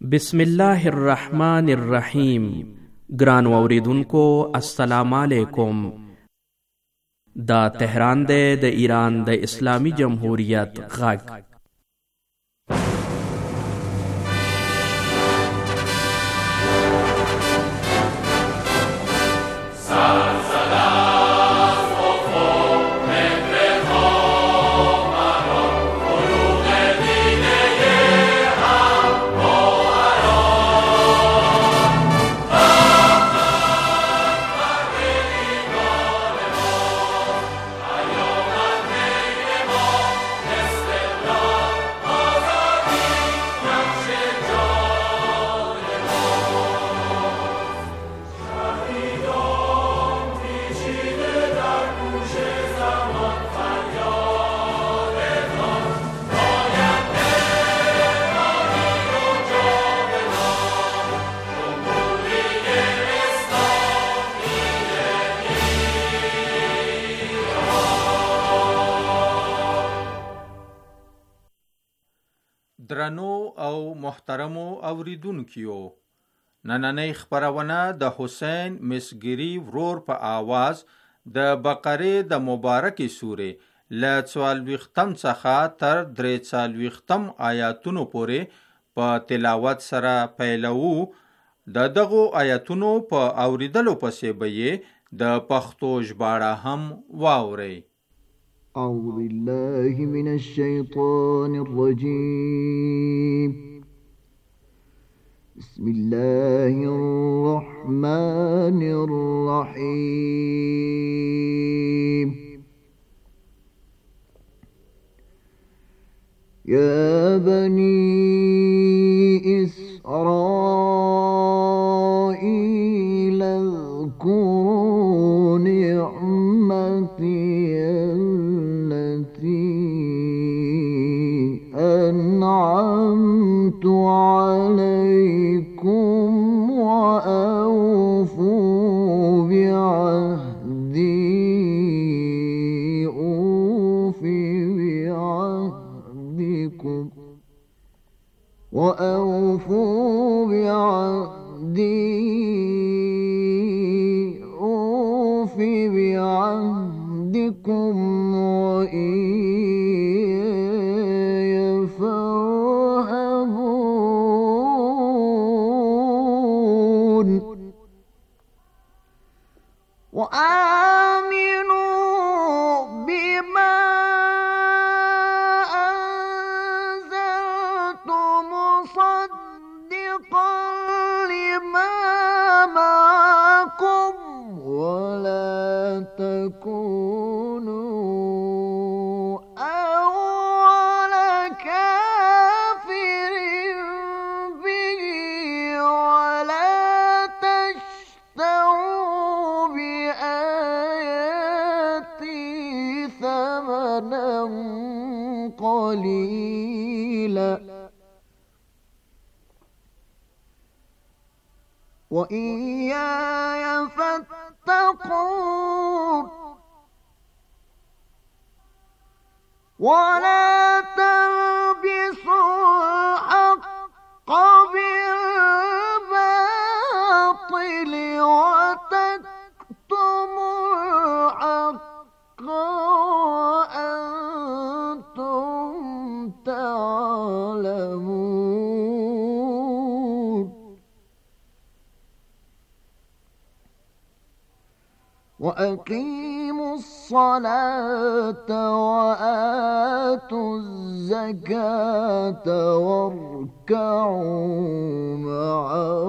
بسم الله الرحمن الرحیم. ګرانو اوریدونکو السلام علیکم. دا تهران دی د ایران د اسلامی جمهوریت غږ. درنو او محترمو اوریدونکیو، نننۍ خپرونه د حسین مسګری ورور په آواز د بقرې د مبارکې سورې له 40 څخه تر 43 آیاتونو پورې په تلاوت سره پیلوو. د دغو آیاتونو په اوریدلو پسې به یې د پښتو ژباړه هم واورئ. أعوذ بالله من الشيطان الرجيم. بسم الله الرحمن الرحيم. يا بني إسرائيل اذكروا نعمتي أنعمت عليكم وأوفوا بعهدي أوف بعهدكم وإياي فارهبون. وآمنوا بما أنزلت مصدقا لما معكم ولا تكونوا أول كافر به ولا تشتروا بآياتي ثمنا قليلا وإياي فاتقون. ولا تلبسوا الحق بالباطل وتكتموا الحق وأنتم تعلمون. وأقيموا الصلاة وآتوا الزكاة واركعوا مع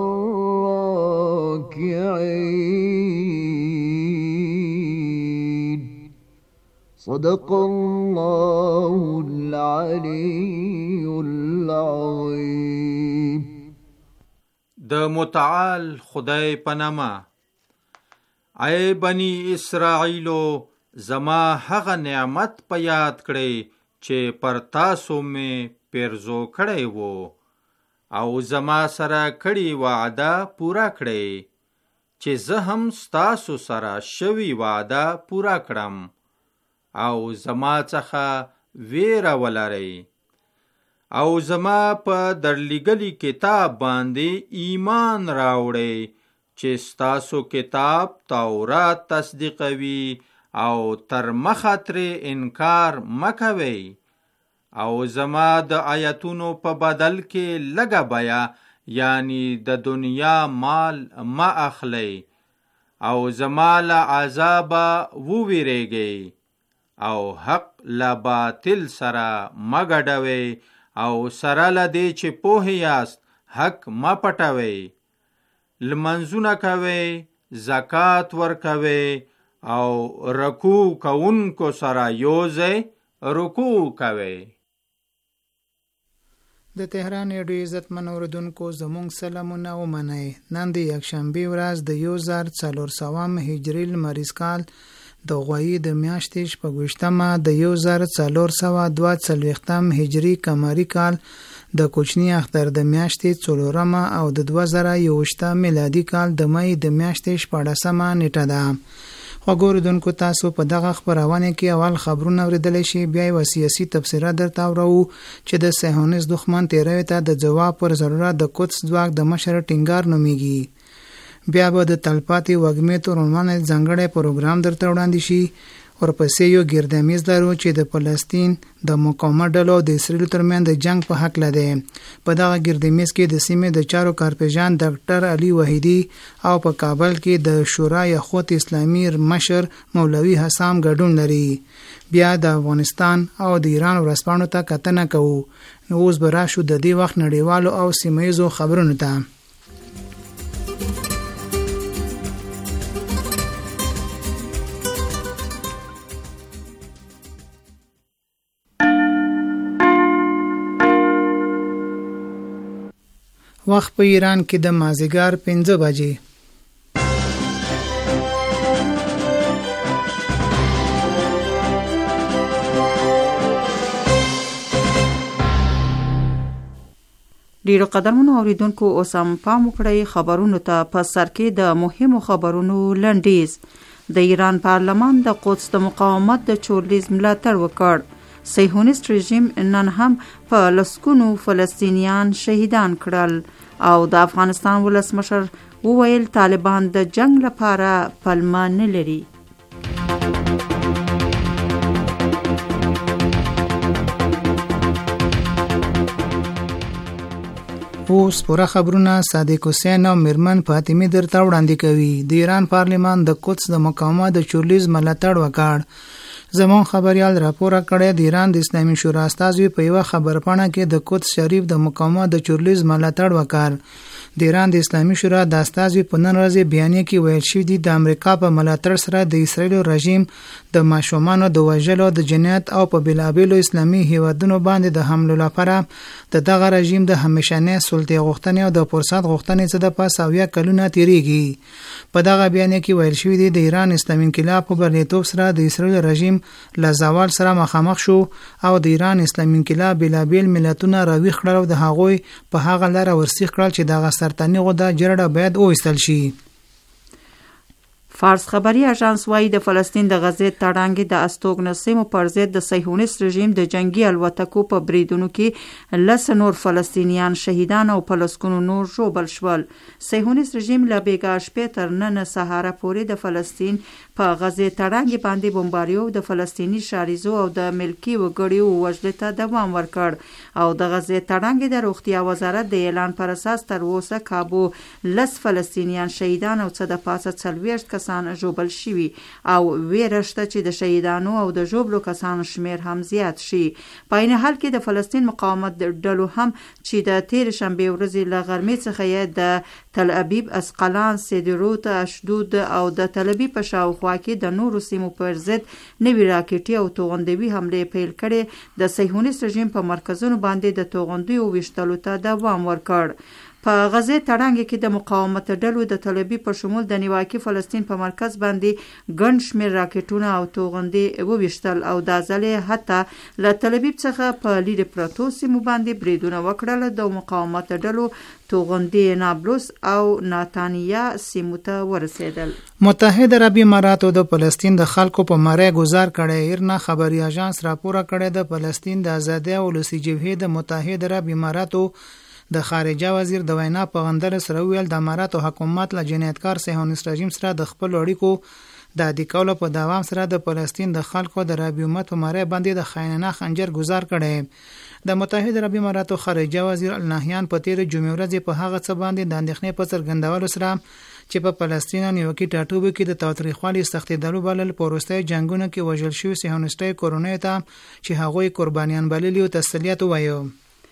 الراكعين. صدق الله العلي العظيم. د متعال خدای په نامه. ای بنی اسرائیلو، زما هغه نعمت په یاد کړئ چې پر تاسو مې پیرزو کړی وو او زما سره کړی وعده پورا کړئ چې زه هم ستاسو سره شوی وعده پورا کړم او زما څخه ویره ولرئ. او زما په درلیږلي کتاب باندې ایمان راوړئ چې ستاسو کتاب تورات تصدیقوي او تر مخه ترې انکار مکوئ او زما د آیتونو په بدل کې لږه بیه یعنی د دنیا مال ما اخلی او زما له عذابه وویریږئ او حق له باطل سره مه ګډوئ او سره له دې چې پوه یاست حق مه پټوئ لمنځونه کوئ زکات ورکوئ او رکوع کوونکو سره یوځئ رکوع کوئ. د تهران ریډیو عزتمن اوریدونکو زموږ سلامونه ومنئ. نن د یکشنبې ورځ د 1400 هجري لمریز کال د غویی د میاشتې شپږویشتمه د 1442 هجري قمري کال د کوچني اختر د میاشتې څلورمه او د 2021 میلادي کال د مې د میاشتې 14مه نیټه ده. وګوردونکو تاسو په دغه خبرونه کې اول خبرونه اوریدل شي بیا یو سیاسي تفسیرات درته اورو چې د صهیونیست دښمن تیروي ته د جواب پر ضرورت د قدس ځواک د مشر ټینګار نوميږي. بیا به د تلپاتې وګمې تر عنوان ځانګړی پروګرام درته وړاندې شي. ورپسې یو ګردمیز لرو چې د فلسطین د مقاومت ډلو د اسرائیل ترمنځ د جنگ په حق لده. په دغه ګردمیز کې د سیمې د چارو کارپیژان ډاکټر علي وحیدی او په کابل کې د شورای اخوت اسلامي مشر مولوي حسام ګډون لري. بیا د افغانستان او د ایران ورسپانو ته کتنه کوو. نو اوس به راشو د دې وخت نړیوالو او سیمه‌ییزو خبرونو ته. وخت په ایران کې د مازیګر 5 بجې. ډیرو قدرمنو اوریدونکو اوس هم پام وکړئ خبرونو ته. په سر کې د مهمو خبرونو لنډیز. د ایران پارلمان د قدس د مقاومت د چورلیز ملاتړ وکړ. صهیونیست رژیم نن هم په لسګونو فلسطینیان شهیدان کړل او د افغانستان ولسمشر وویل طالبان د جنگ لپاره پلمه نه لري. اوس پوره خبرونه صادق حسین او مرمن فاطمی درته وړاندې کوي. د ایران پارلمان د قدس د مقاومت د چورلیز ملاتړ وکړ. زمون خبريال راپور کړی د ایران د اسلامي شورا استازي په یو خبرپاڼه کې د قدس شریف د مقاومت د چورلیز ملاتړ وکړ. د ایران د اسلامي شورا د استازي په نن ورځ بیانیه کې ویل شوی دی د امریکا په ملاتړ سره د اسرایل رژیم د ماشومانو د وژلو د جنایت او په بلابلو اسلامي هیوادونو باندې د حمله لپاره دغه رژیم د همیشنه سلطې غوښتنې او د فرصت غوښتنې څخه د پاس اویا کلونه تیریږي. په دغه بیانیه کې ویل شوی دی د ایران اسلامي انقلاب په بریالیتوب سره د اسرایل رژیم له زوال سره مخامخ شو او د ایران اسلامي انقلاب بلابل ملتونه راويخ کړل او د هغوی په هغه لاره ورسیخ کړل چې دغه سرطاني غده جرړه باید اوستل شي. فارس خبري اژانس وايي د فلسطین د غزې تړانګې د استوګنه سیمو پر ضد د صهیونیست رژیم د جنگي الوتکو په بریدونو کې لس نور فلسطینیان شهیدان او پلسکونو نور ژوبل شول. صهیونیست رژیم له بیګا شپې تر نن سهار پورې د فلسطین په غزې تړانګې باندې بمباریو د فلسطینی شاریزو او د ملکی وګړیو وژل ته دوام ورکړ او د غزې تړانګې د روغتیا وزارت د اعلان پر اساس تر اوسه کابو لس فلسطینیان شهیدان او څه د پاسه 40 کسان ژوبل شوي او ویرشته چې د شهیدانو او د ژوبلو کسانو شمیر هم زیات شي. په عین حال کې د فلسطین مقاومت ډلو هم چې د تیر شنبه ورځې له غرمې څخه د تل ابیب، اسقلان، سیدروت، اشدود او د تل ابیب په شاوخوا کې د نورو سیمو پر ضد نوي راکټي او توغندوي حمله پیل کړي. د صهیونیست رژیم په مرکزونو باندې د توغندیو ویشتلو ته دوام ورکړ. په غزه تړانګ کې د مقاومت ډلو د طالبي په شمول د نیواکي فلسطین په مرکز باندې ګڼ شمېر راکټونه او توغندي وویشتل او دا ځل حتی له طالبي څخه په لیرې پرتو سیمو باندې بریدونه وکړل. د مقاومت ډلو توغندي نابلس او ناتانیا سیمو ته ورسېدل. متحده عربي اماراتو د فلسطین د خلکو په مړی گزار کړی. ایرنا خبري اژانس راپور کړی د فلسطین د آزادۍ او ولسي جبهې د متحده عربي اماراتو د خارجه وزیر د وینا په غندر سره ویل د اماراتو حکومت له جنایتکار صهیونیست رژیم سره د خپل اړیکو د عادي کولو په دوام سره د فلسطین د خلکو د عربي امت په مړی باندې د خاینانه خنجر گزار کړی. د متحده عربي اماراتو خارجه وزیر النهیان په تیر جمعې ورځ په هغه څه باندې د اندېښنې په څرګندولو سره چې په فلسطین او نیوکي ټاټوبو کې د تاوتریخوالي سختېدلو بلل په وروستیو جنګونو کې وژل شوي صهیونیستي کورنیو ته چې هغوی قربانیان بللي او تسلیت ووایو.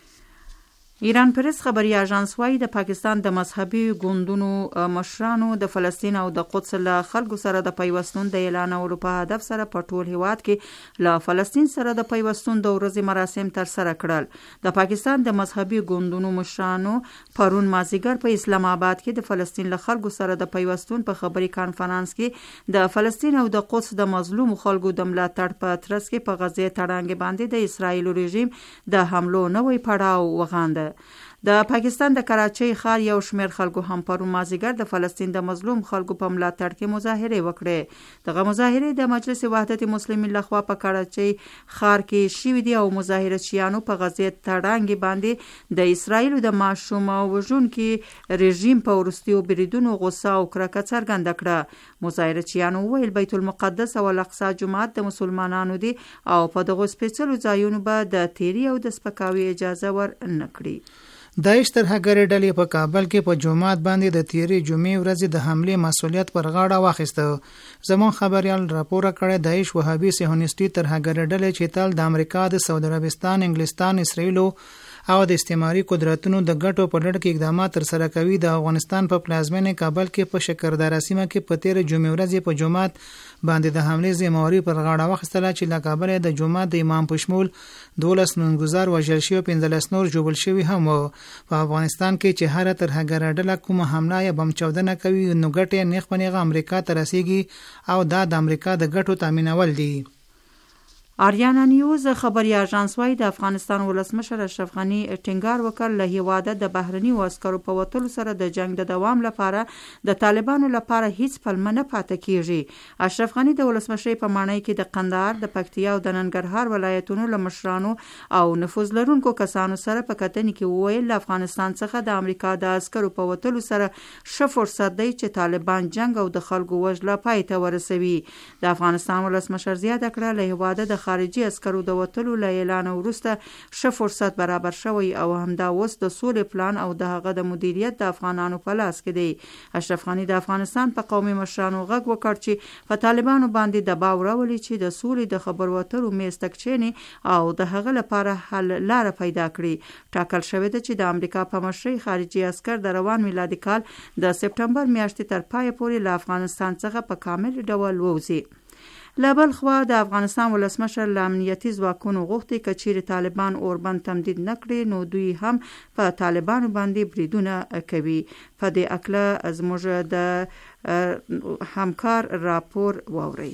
ایران پرس خبري اژانس وايي د پاکستان د مذهبي ګوندونو مشرانو د فلسطین او د قدس له خلکو سره د پیوستون د اعلانولو په هدف سره په ټول هیواد کې له فلسطین سره د پیوستون د ورځې مراسم تر سره کړل. د پاکستان د مذهبي ګوندونو مشرانو پرون مازیګر په اسلام آباد کې د فلسطین له خلکو سره د پیوستون په خبري کانفرنس کې د فلسطین او د قدس د مظلوم خلکو د ملاتړ په ترڅ کې په غزه تړانګ باندې د اسرایل رژیم د حملو نوې پړاو وغانده. د پاکستان د کراچۍ ښار یو شمېر خلکو هم پرون مازیګر د فلسطین د مظلوم خلکو په ملاتړ کې مظاهرې وکړې. دغه مظاهرې د مجلس وحدت مسلمین لخوا په کراچۍ ښار کې شوې دي او مظاهرچیانو په غزه تړانګ باندې د اسرایل د ماشوم وژونکي رژیم په وروستیو بریدونو غوسه او کرکه څرګنده کړه. مظاهرچیانو ویل بیت المقدس او الاقصی جومات د مسلمانانو دي او په دغه سپېڅلو ځایونو به د تیری او د سپکاوي اجازه ور نه کړي. داعش ترهګرې ډلې په کابل کې په جمعات باندې د تیری جمعې ورځې د حملې مسؤلیت پر غاړه واخیسته. زمون خبريال راپور کړی داعش وهابي صهیونیستي ترهګرې ډلې چې تل د امریکا د سعودي عربستان انګلستان اسرائیل او د استعماري قدرتونو د ګټو په لړ کې اقدامات تر سره کوي. د افغانستان په پلازمینه کابل کې په شکرداره سیمه کې په تیر جمعې ورځ په جمعات باندې د حملې ذمہواری پر غاړه واخیستله چې له کابل د جمعات د امام په شمول 12 نونګزار وژل شوي 15 نور ژوبل شوي هم وو. په افغانستان کې چې هر ترهګر ډله کومه حمله یا بم چاودنه کوي نو ګټه نیغ پنیغه امریکا ته رسیږي او دا د امریکا د ګټو تامینول دي. آریانا نیوز خبري اژانس وايي د افغانستان ولسمشر اشرف غنی ټینګار وکړ له هیواده د بهرني عسکرو په وټلو سره د جنگ د دوام لپاره د طالبانو لپاره هیڅ پلمه نه پاتې کیږي. اشرف غنی د ولسمشر په معنی کې د قندهار د پکتیا او د ننګرهار ولایتونو له مشرانو او نفوذ لرونکو کسانو سره په کتنې کې وویل له افغانستان څخه د امریکا د عسکرو په وټلو سره ښه فرصت دی چې طالبان جنگ او د خلکو وژل پای ته ورسوي. د افغانستان ولسمشر زیاته کړه له هیواده د خارجي عسکرو د وټلو له اعلان وروسته ښه فرصت برابر شوی او همدا اوس د سولې پلان او د هغه د مدیریت د افغانانو په لاس کې دی. اشرف غنی د افغانستان په قومي مشرانو غږ وکړ چې په طالبانو باندې دباو راولي چې د سولې د خبرو اترو میز ته کښیني او د هغه لپاره حل لاره پیدا کړي. ټاکل شوی دی چې د امریکا په مشرۍ خارجي عسکر د روان میلادي کال د سپټمبر میاشتې تر پای پورې له افغانستان څخه په کامل ډول ووځي. له بل خوا د افغانستان ولسمشر له امنیتي ځواکونو غوښتي که چیرې طالبان اوربند تمدید نه کړي نو دوی هم په طالبانو باندې بریدونه کوي. په دې اکله زموږ د همکار راپور واورئ.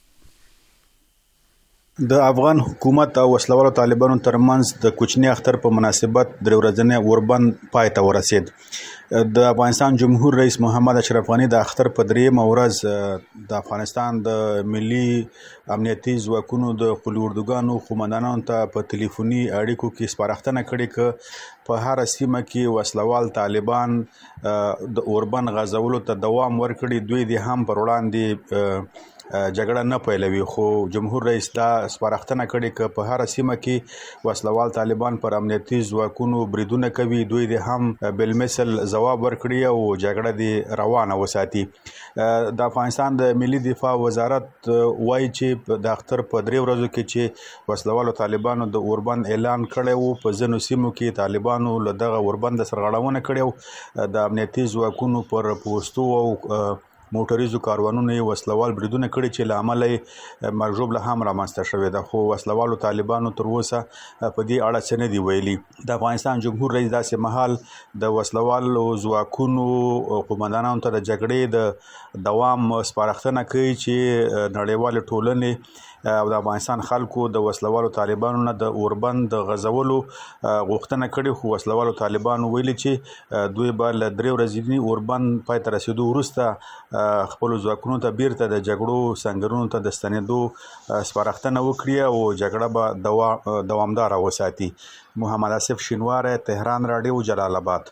د افغان حکومت او وسلوالو طالبانو ترمنځ د کوچني اختر په مناسبت د ورځنی اوربند پای ته ورسید. د افغانستان جمهور رئیس محمد اشرف غنی د اختر په درېیمه ورځ د افغانستان د ملي امنیتي ځواکونو د خپلو اردوګانو قومندانانو ته په ټلیفوني اړیکو کې سپارښتنه کړې که په هره سیمه کې وسلوال طالبان د اوربند غځولو ته دوام ورکړي دوی دې هم پر وړاندې جګړه نه پیلوي. خو جمهور رئیس دا سپارښتنه کړې که په هره سیمه کې وسلوال طالبان پر امنیتي ځواکونو بریدونه کوي دوی دې هم بالمثل ځواب ورکړي او جګړه دې روانه وساتي. د افغانستان د ملي دفاع وزارت وایي چې د اختر په 3 ورځو کې چې وسلوالو طالبانو د اوربند اعلان کړی وو په ځینو سیمو کې طالبانو له دغه اوربند سرغړونه کړې وه. د امنیتي ځواکونو پر پوستو او موټریزو کاروانونو وسلوال بریدونه کړي چې له امله مرګ ژوبله هم رامنځته شوې ده، خو وسلوالو طالبانو تر اوسه په دې اړه څه نه دي ویلي. د افغانستان جمهور رئیس داسې مهال د وسلوالو ځواکونو قومندانانو ته د جګړې د دوام سپارښتنه کوي چې نړیوال ټولنې او د افغانستان خلکو د وسلوالو طالبانو نه د اوربند د غزولو غوښتنه کړې، خو وسلوالو طالبانو ویلي چې دوی به له 3 ورځې اوربند پای ته رسیدو وروسته خپل ځواکونو ته بیرته د جګړو سنگرونو ته د ستنېدو سپارښتنه وکړي او جګړه به دوامداره وساتي. محمد آصف شینواری، تهران رادیو، جلال آباد.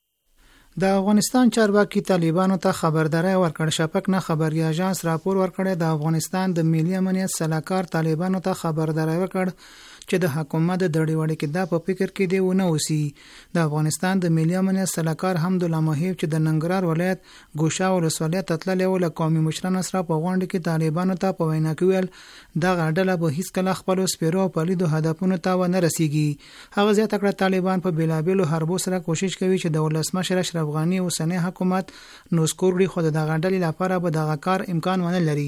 د افغانستان چارواکي طالبانو ته خبرداري ورکړ. شپږ نه خبري اژانس راپور ورکړی د افغانستان د ملي امنیت سلاکار طالبانو ته خبرداري ورکړ چې د حکومت د دړې کې دا په فکر کې دی ونه اوسي. د افغانستان د ملي امنیت سلاکار حمدالله محیب چې د ننګرهار ولایت ګوشا ولسوالۍ ته تللی و، له قومي مشرانو سره په غونډه کې طالبانو ته په وینا کې ویل دغه ډله به هیڅکله خپلو سپیرو او پلیدو هدفونو ته ونه رسیږي. هغه زیاته کړه طالبان په بیلابیلو حربو سره کوشش کوي چې د ولسمشر اشرف غني اوسنی حکومت نوسکور کړي، خو دغه ډلې لپاره به دغه کار امکان ونه لري.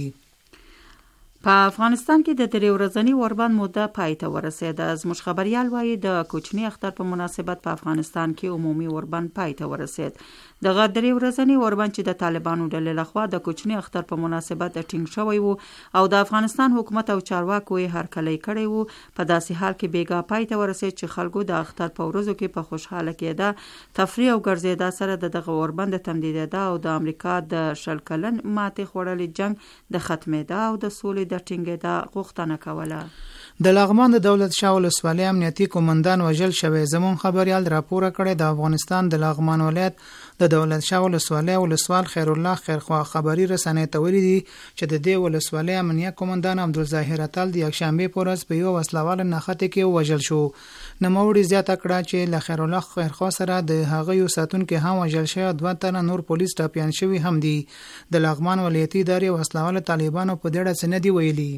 په افغانستان کې د 3 ورځنی اوربند موده پای ته ورسېده. زموږ خبريال وایي د کوچني اختر په مناسبت په افغانستان کې عمومي اوربند پای ته ورسېد. دغه 3 ورځنی اوربند چې د طالبانو ډلې لخوا د کوچني اختر په مناسبت ټینګ شوی وو او د افغانستان حکومت او چارواکو یې هرکلی کړی وو، په داسې حال کې بیګا پای ته ورسېد چې خلکو د اختر په ورځو کې په خوشحاله کېده، تفریح او ګرځېدا سره دغه اوربند تمدیدېده او د امریکا د 20 کلن ماتې خوړلي جنگ د ختمېدا او د سولې ټینګېدا غوښتنه کوله. د لغمان د دولت شاه ولسوالۍ امنیتي قومندان وژل شوی. زمون خبريال راپور کړی د افغانستان د لغمان ولایت د دولت شاه ولسوالۍ ولسوال خیر الله خیرخوا خبري رسنۍ ته ویلي دي چې د دې ولسوالۍ امنیت قومندان عبدالظاهر اتل د یکشنبه په ورځ په یو وسلوال نښته کې وژل شو. نوموړي زیاته کړه چې له خیر الله خیرخوا سره د هغه یو ساتونکو هم وژل شوی، 2 تنه نور پولیس ټاپیان شوی هم دي. د لغمان ولایتي ادارې وسلوال طالبانو په دې اړه څه نه دي ویلي.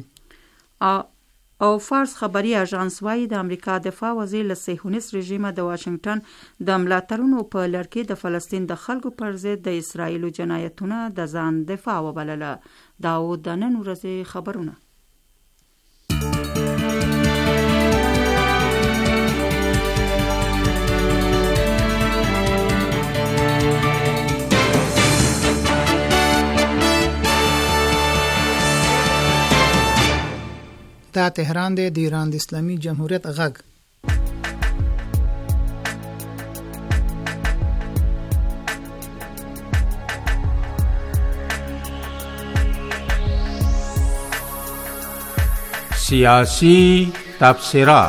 او فارس خبري اژانس وايي د امریکا دفاع وزیر له صهیونیست رژیم د واشنگټن د ملاتړونو په لړ کې د فلسطین د خلکو پر ضد د اسرایلو جنایتونه د ځان دفاع وبلله. دا د نن ورځې خبرونه. دا تهران دی، د ایران د اسلامي جمهوریت غږ. سیاسی تبصره.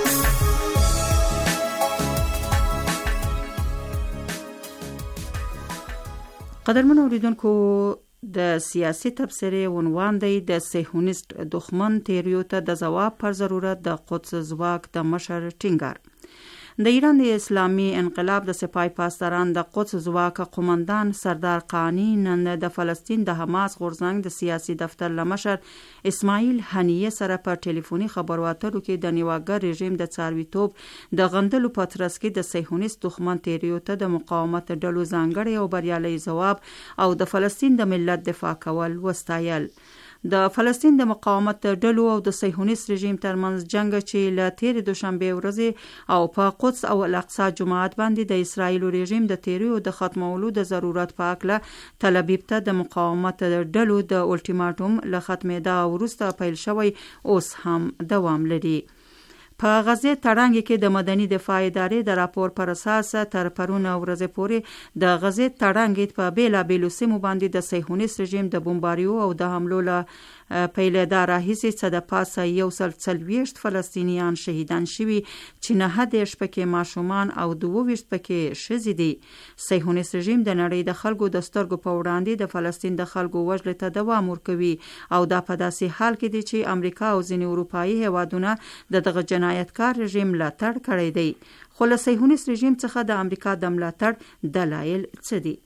قدرمن اوریدونکو، د سیاسی تبصرې عنوان دی د صهیونیست دښمن تیریو ته د ځواب پر ضرورت د قدس ځواک د مشر ټینګار. د ایران د اسلامي انقلاب د سپاه پاسداران د قدس ځواک قومندان سردار قانی نن د فلسطین د حماس غورځنګ د سیاسي دفتر له مشر اسماعیل هنیه سره په ټلیفوني خبرو اترو کې د نیواګر رژیم د څارویتوب د غندلو په ترڅ کې د صهیونیست دښمن تیریو ته د مقاومت ډلو ځانګړی او بریالي ځواب او د فلسطین د ملت دفاع کول وستایل. د فلسطین د مقاومت ډلو او د صهیونیست رژیم ترمنځ جنگ چې له تیر دوشنبه ورځې او په قدس او الاقصی جماعت باندې د اسرایل رژیم د تیریو د ختمولو د ضرورت په اړه تل ابیب ته د مقاومت ډلو د الټیماټوم له ختمېدا وروسته پیل شوی اوس هم دوام لري. په غزه تړانګ کې د مدني دفاع ادارې د راپور پر اساس تر پرونه ورځې پورې د غزه تړانګ په بیلابیلو سیمو باندې د صهیونیست رژیم د بمباریو او د حملو له پیلېدا راهیسې څه د پاسه 140 فلسطینیان شهیدان شوي چې 9 پکې ماشومان او 22 پکې ښځې دي. صهیونیست رژیم د نړۍ د خلکو د سترګو په وړاندې د فلسطین د خلکو وژلو ته دوام ورکوي او دا په داسې حال کې دي چې امریکا او ځینې اروپایي هیوادونه دغه جنایتکار رژیم ملاتړ کړی دی. خو له صهیونیست رژیم څخه د امریکا د ملاتړ دلایل څه دي؟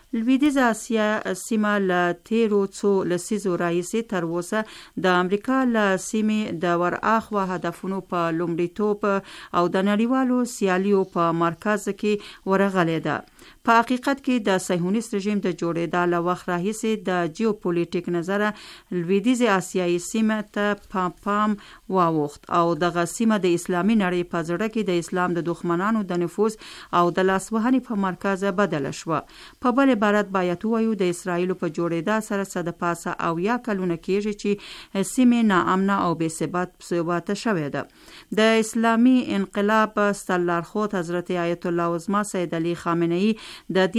لویدیځه اسیا سیمه له تیرو څو لسیزو راهیسې تر اوسه د امریکا له سیمې د ورآخوا هدفونو په لومړیتوب او د نړیوالو سیالیو په مرکز کې ورغلې ده. په حقیقت کې د صهیونیست رژیم د جوړېدا له وخت راهیسې د جیوپولیټیک نظره لویدیځه اسیایي سیمه ته پام واوښت او دغه سیمه د اسلامي نړۍ په زړه کې د اسلام د دښمنانو د نفوذ او د لاسوهنې په مرکز بدله شوه. په بل عبارت باید ووایو د اسرائیلو په جوړېدا سره څه د پاسه 80 کلونه کېږي چې سیمې ناامنه او بې ثباته شوې ده. د اسلامي انقلاب سترلارښود حضرت آیت الله عظما سید علي خامنه‌ای د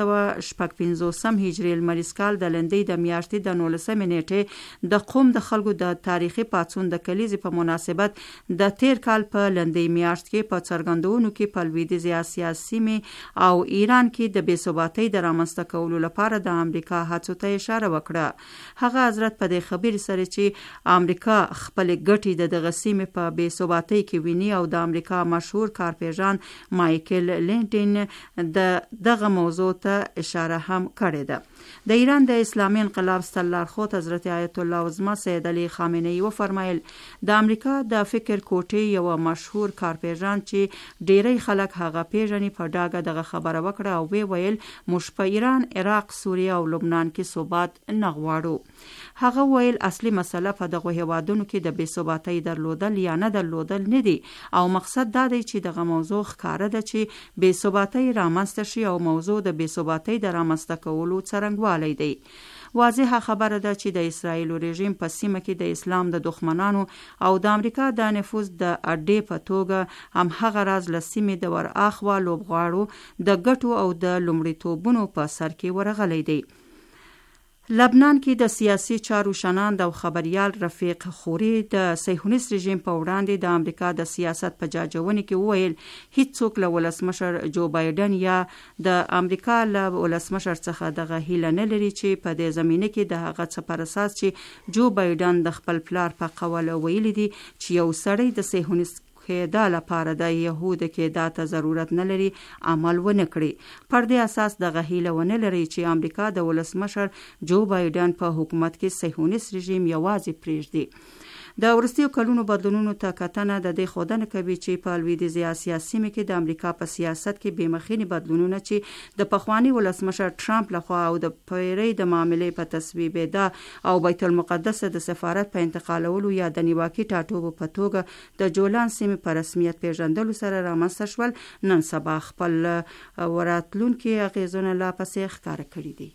1955 هجري لمریز کال د لندۍ د میاشتې د 19 نیټې د قوم د خلکو د تاریخي پاڅون د کلیزې په مناسبت د تیر کال په لندۍ میاشت کې په څرګندونو کې په لویدیځه اسیا سیمې او ایران کې د بې ثباتۍ د رامنځته کولو لپاره د امریکا هڅو ته اشاره وکړه. هغه حضرت په دې خبرې سره چې امریکا خپل ګټې د دغه سیمې په بې ثباتۍ کې ویني او د امریکا مشهور کارپیژان مایکل لینټین دغه موضوع ته اشاره هم کړې ده. د ایران د اسلامي انقلاب سترلارښود حضرت آیت الله عظما سید علي خامنه‌ای وفرمایل د امریکا د فکر کوټې یو مشهور کارپیژان چې ډیری خلک هغه پیژني په ډاګه دغه خبره وکړه او وی ویل موږ په ایران، عراق، سوریه او لبنان کې ثبات نه غواړو. هغه ویل اصلي مسله په دغه هیوادونو کې د بې ثباتۍ درلودل یا نه درلودل نه دي او مقصد دا دی چې دغه موضوع ښکاره ده چې بې ثباتۍ رامنځته شي او موضوع د بې ثباتۍ د رامنځته کولو څرنګوالی دی. واضحه خبره ده چې د اسرائیل رژیم په سیمه کې د اسلام د دښمنانو او د امریکا د نفوذ د اډې په توګه هم هغه راز له سیمې د ورآخوا لوبغاړو د ګټو او د لومړیتوبونو په سر کې ورغلی دی. لبنان کې د سیاسي چارو شناند او خبريال رفیق خوري د صهیونیست رژیم په وړاندې د امریکا د سیاست په جاجونې کې وویل هیڅوک له ولسمشر جو بایدن یا د امریکا له ولسمشر څخه دغه هیله نه لري چې په دې زمینه کې د هغه څه پر اساس چې جو بایدن د خپل پلار په قول ویلي دي چې یو سړی د صهیونیست دا لپاره د يهود کې دا ته ضرورت نه لري عمل ونه کړي. پر دې اساس دغه هیله ونه لري چې امریکا د ولسمشر جو بایدن په حکومت کې صهیونیست رژیم یوازې پرېږدي. د وروستیو کلونو بدلونونو ته کتنه د دې ښودنه کوي چې په لویدیځه اسیا سیمه کې د امریکا په سیاست کې بېمخینې بدلونونه چې د پخوانی ولسمشر ټرمپ لخوا او د پیري د معاملې په تصویبېدا او بیت المقدس د سفارت په انتقالولو یا د نیواکي ټاټوبو په توګه د جولان سیمې په رسمیت پیژندلو سره رامنځته شول، نن سبا خپل وراتلونکي اغیزونه لا پسې ښکاره کړي دي.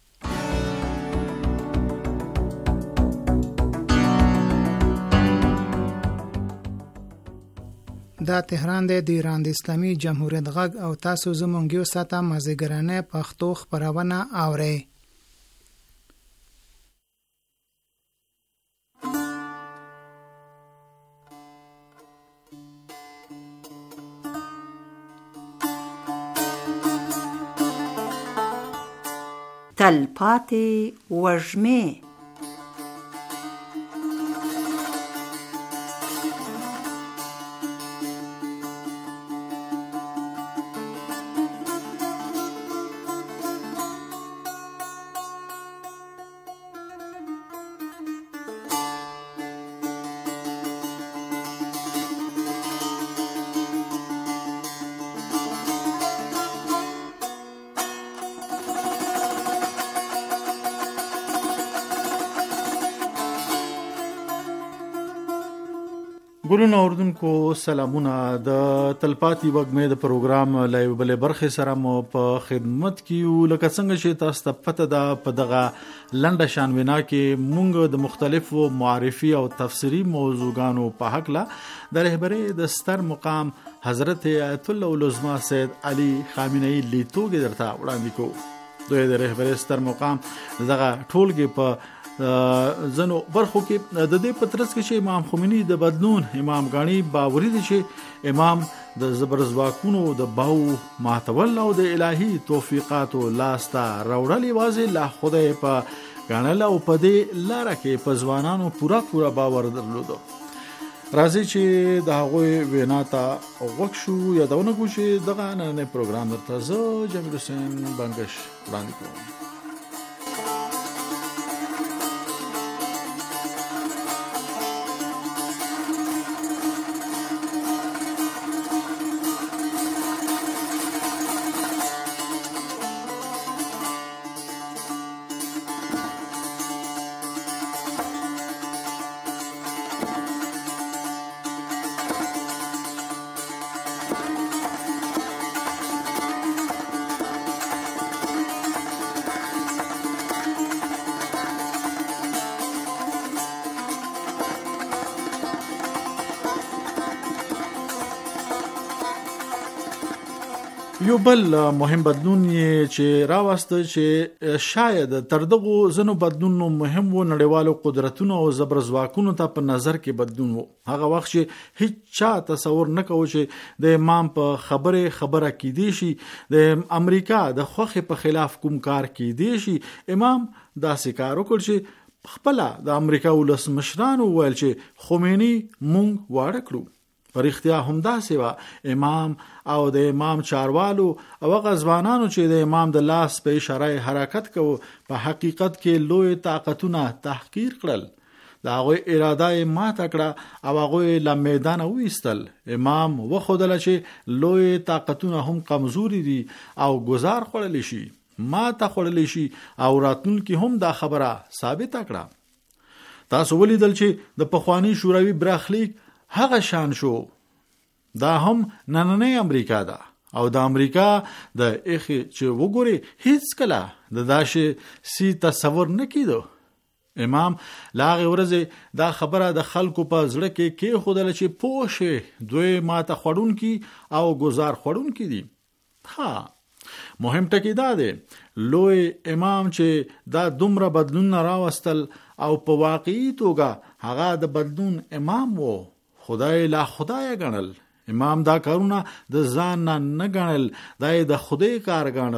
دا تهران دی د ایران د اسلامي جمهوریت غږ او تاسو زمونږ یو ساته مازیګرانه پښتو خبرونه اورئ. تلپاتې وږمې ګلونه اوردونکو سلامونه. د تلپاتې وږمې د پروګرام لایو بلې برخې سره مو په خدمت کې لکه څنګه چې تاسو ته پته ده په دغه لنډه شانوینا کې مونږ د مختلفو معرفي او تفسیری موضوعګانو په حق لا د رهبری د ستر مقام حضرت آیت الله عظما سید علي خامنه‌ای لیتوګ درته وړاندې کوو. دوی د رهبری ستر مقام دغه ټولګي په زنو برخو کې د دې پترس کې چې امام خمینی د بدلون امام غانی باوري دي چې امام د زبرزواکونو د باو ماتول او د الهي توفیقات او لاستا راوړلې واځي لا خدای په غنل او په دې لار کې په ځوانانو پورا باور درلودو. راځي چې د هغوی وینا ته غوږ شو. یادونه کوو چې دغه نننی پروګرام درته زه جمیل حسین بنګش وړاندې کوم. یو بل مهم بدلون یې چې راوسته چې شاید تر دغه زنو بدلونو مهم و نړیوالو قدرتونو او زبرځواکونو ته په نظر کې بدلون و. هغه وخت چې هیڅ چا تصور نه کوي چې د امام په خبره کې دی شي د امریکا د خوخه په خلاف کوم کار کې دی شي. امام داسې کار وکړ چې خپل د امریکا ولسمشرانو ویل چې خمینی مونږ واړه کړو. پر اختیا همدا سیوا امام او د امام چاروالو او غزوانانو چې د امام د لاس په اشاره حرکت کوو په حقیقت کې لوی طاقتونه تحقیر کړل. دا غوی اراده ما تکړه او غوی له میدان وېستل. امام وخدل چې لوی طاقتونه هم کمزوري دي او گزار خړل شي ما ته خړل شي او راتلونکي هم دا خبره ثابت کړه. تاسو ولیدل چې د پخوانی شوروي برخلیک هغه شان شو. دا هم نننی امریکا ده او د امریکا د اخی چې وګوري هیڅ کله د داشه سی تصور نکیدو. امام لاغه ورځ دا خبره د خلکو په زړه کې خودل چې پوښه دوی ماته خړون کی او گزار خړون کی دي. ها مهم ټکی دا دی لوی امام چې دا دومره بدلون راوستل او په واقعي توګه هغه د بدلون امام وو. خدای لا خدای ګڼل. امام دا کارونه د ځان نه ګڼل، دا د خدای کار ګڼو.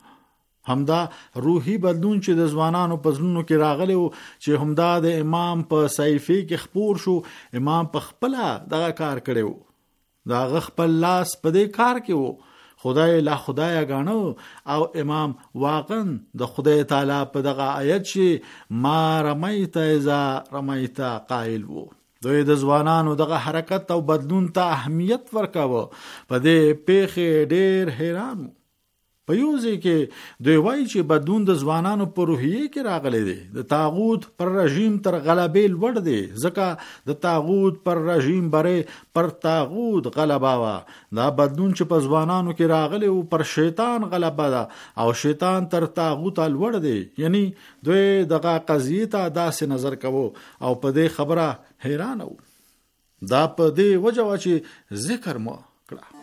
همدا روحي بدلون چې د ځوانانو په زړونو کې راغلی و چې همدا د امام په صحیفه کې خپور شو. امام په خپل دغه کار کړی و، دا خپل لاس په دې کار کې و. خدای لا خدای ګڼو او امام واقعا د خدای تعالی په دغه آیت چې ما رمیت اذا رمیت قائل وو. دوی د ځوانانو دغه حرکت او بدلون ته اهمیت ورکاوه. په دې پیښه ډېر حیران په یوځای کې دوی وایي چې بدلون د ځوانانو په روحیه کې راغلی دی. د طاغوت پر رژیم تر غلبې لوړ دی، ځکه د طاغوت پر رژیم بره پر طاغوت غلبه وا. دا بدلون چې په ځوانانو کې راغلی او پر شیطان غلبه ده او شیطان تر طاغوت لوړ دی. یعنی دوی دغه قضیه ته داسې نظر کوو او په دې خبره حیران وو. دا په دې وجه وا چې ذکر مو کړه.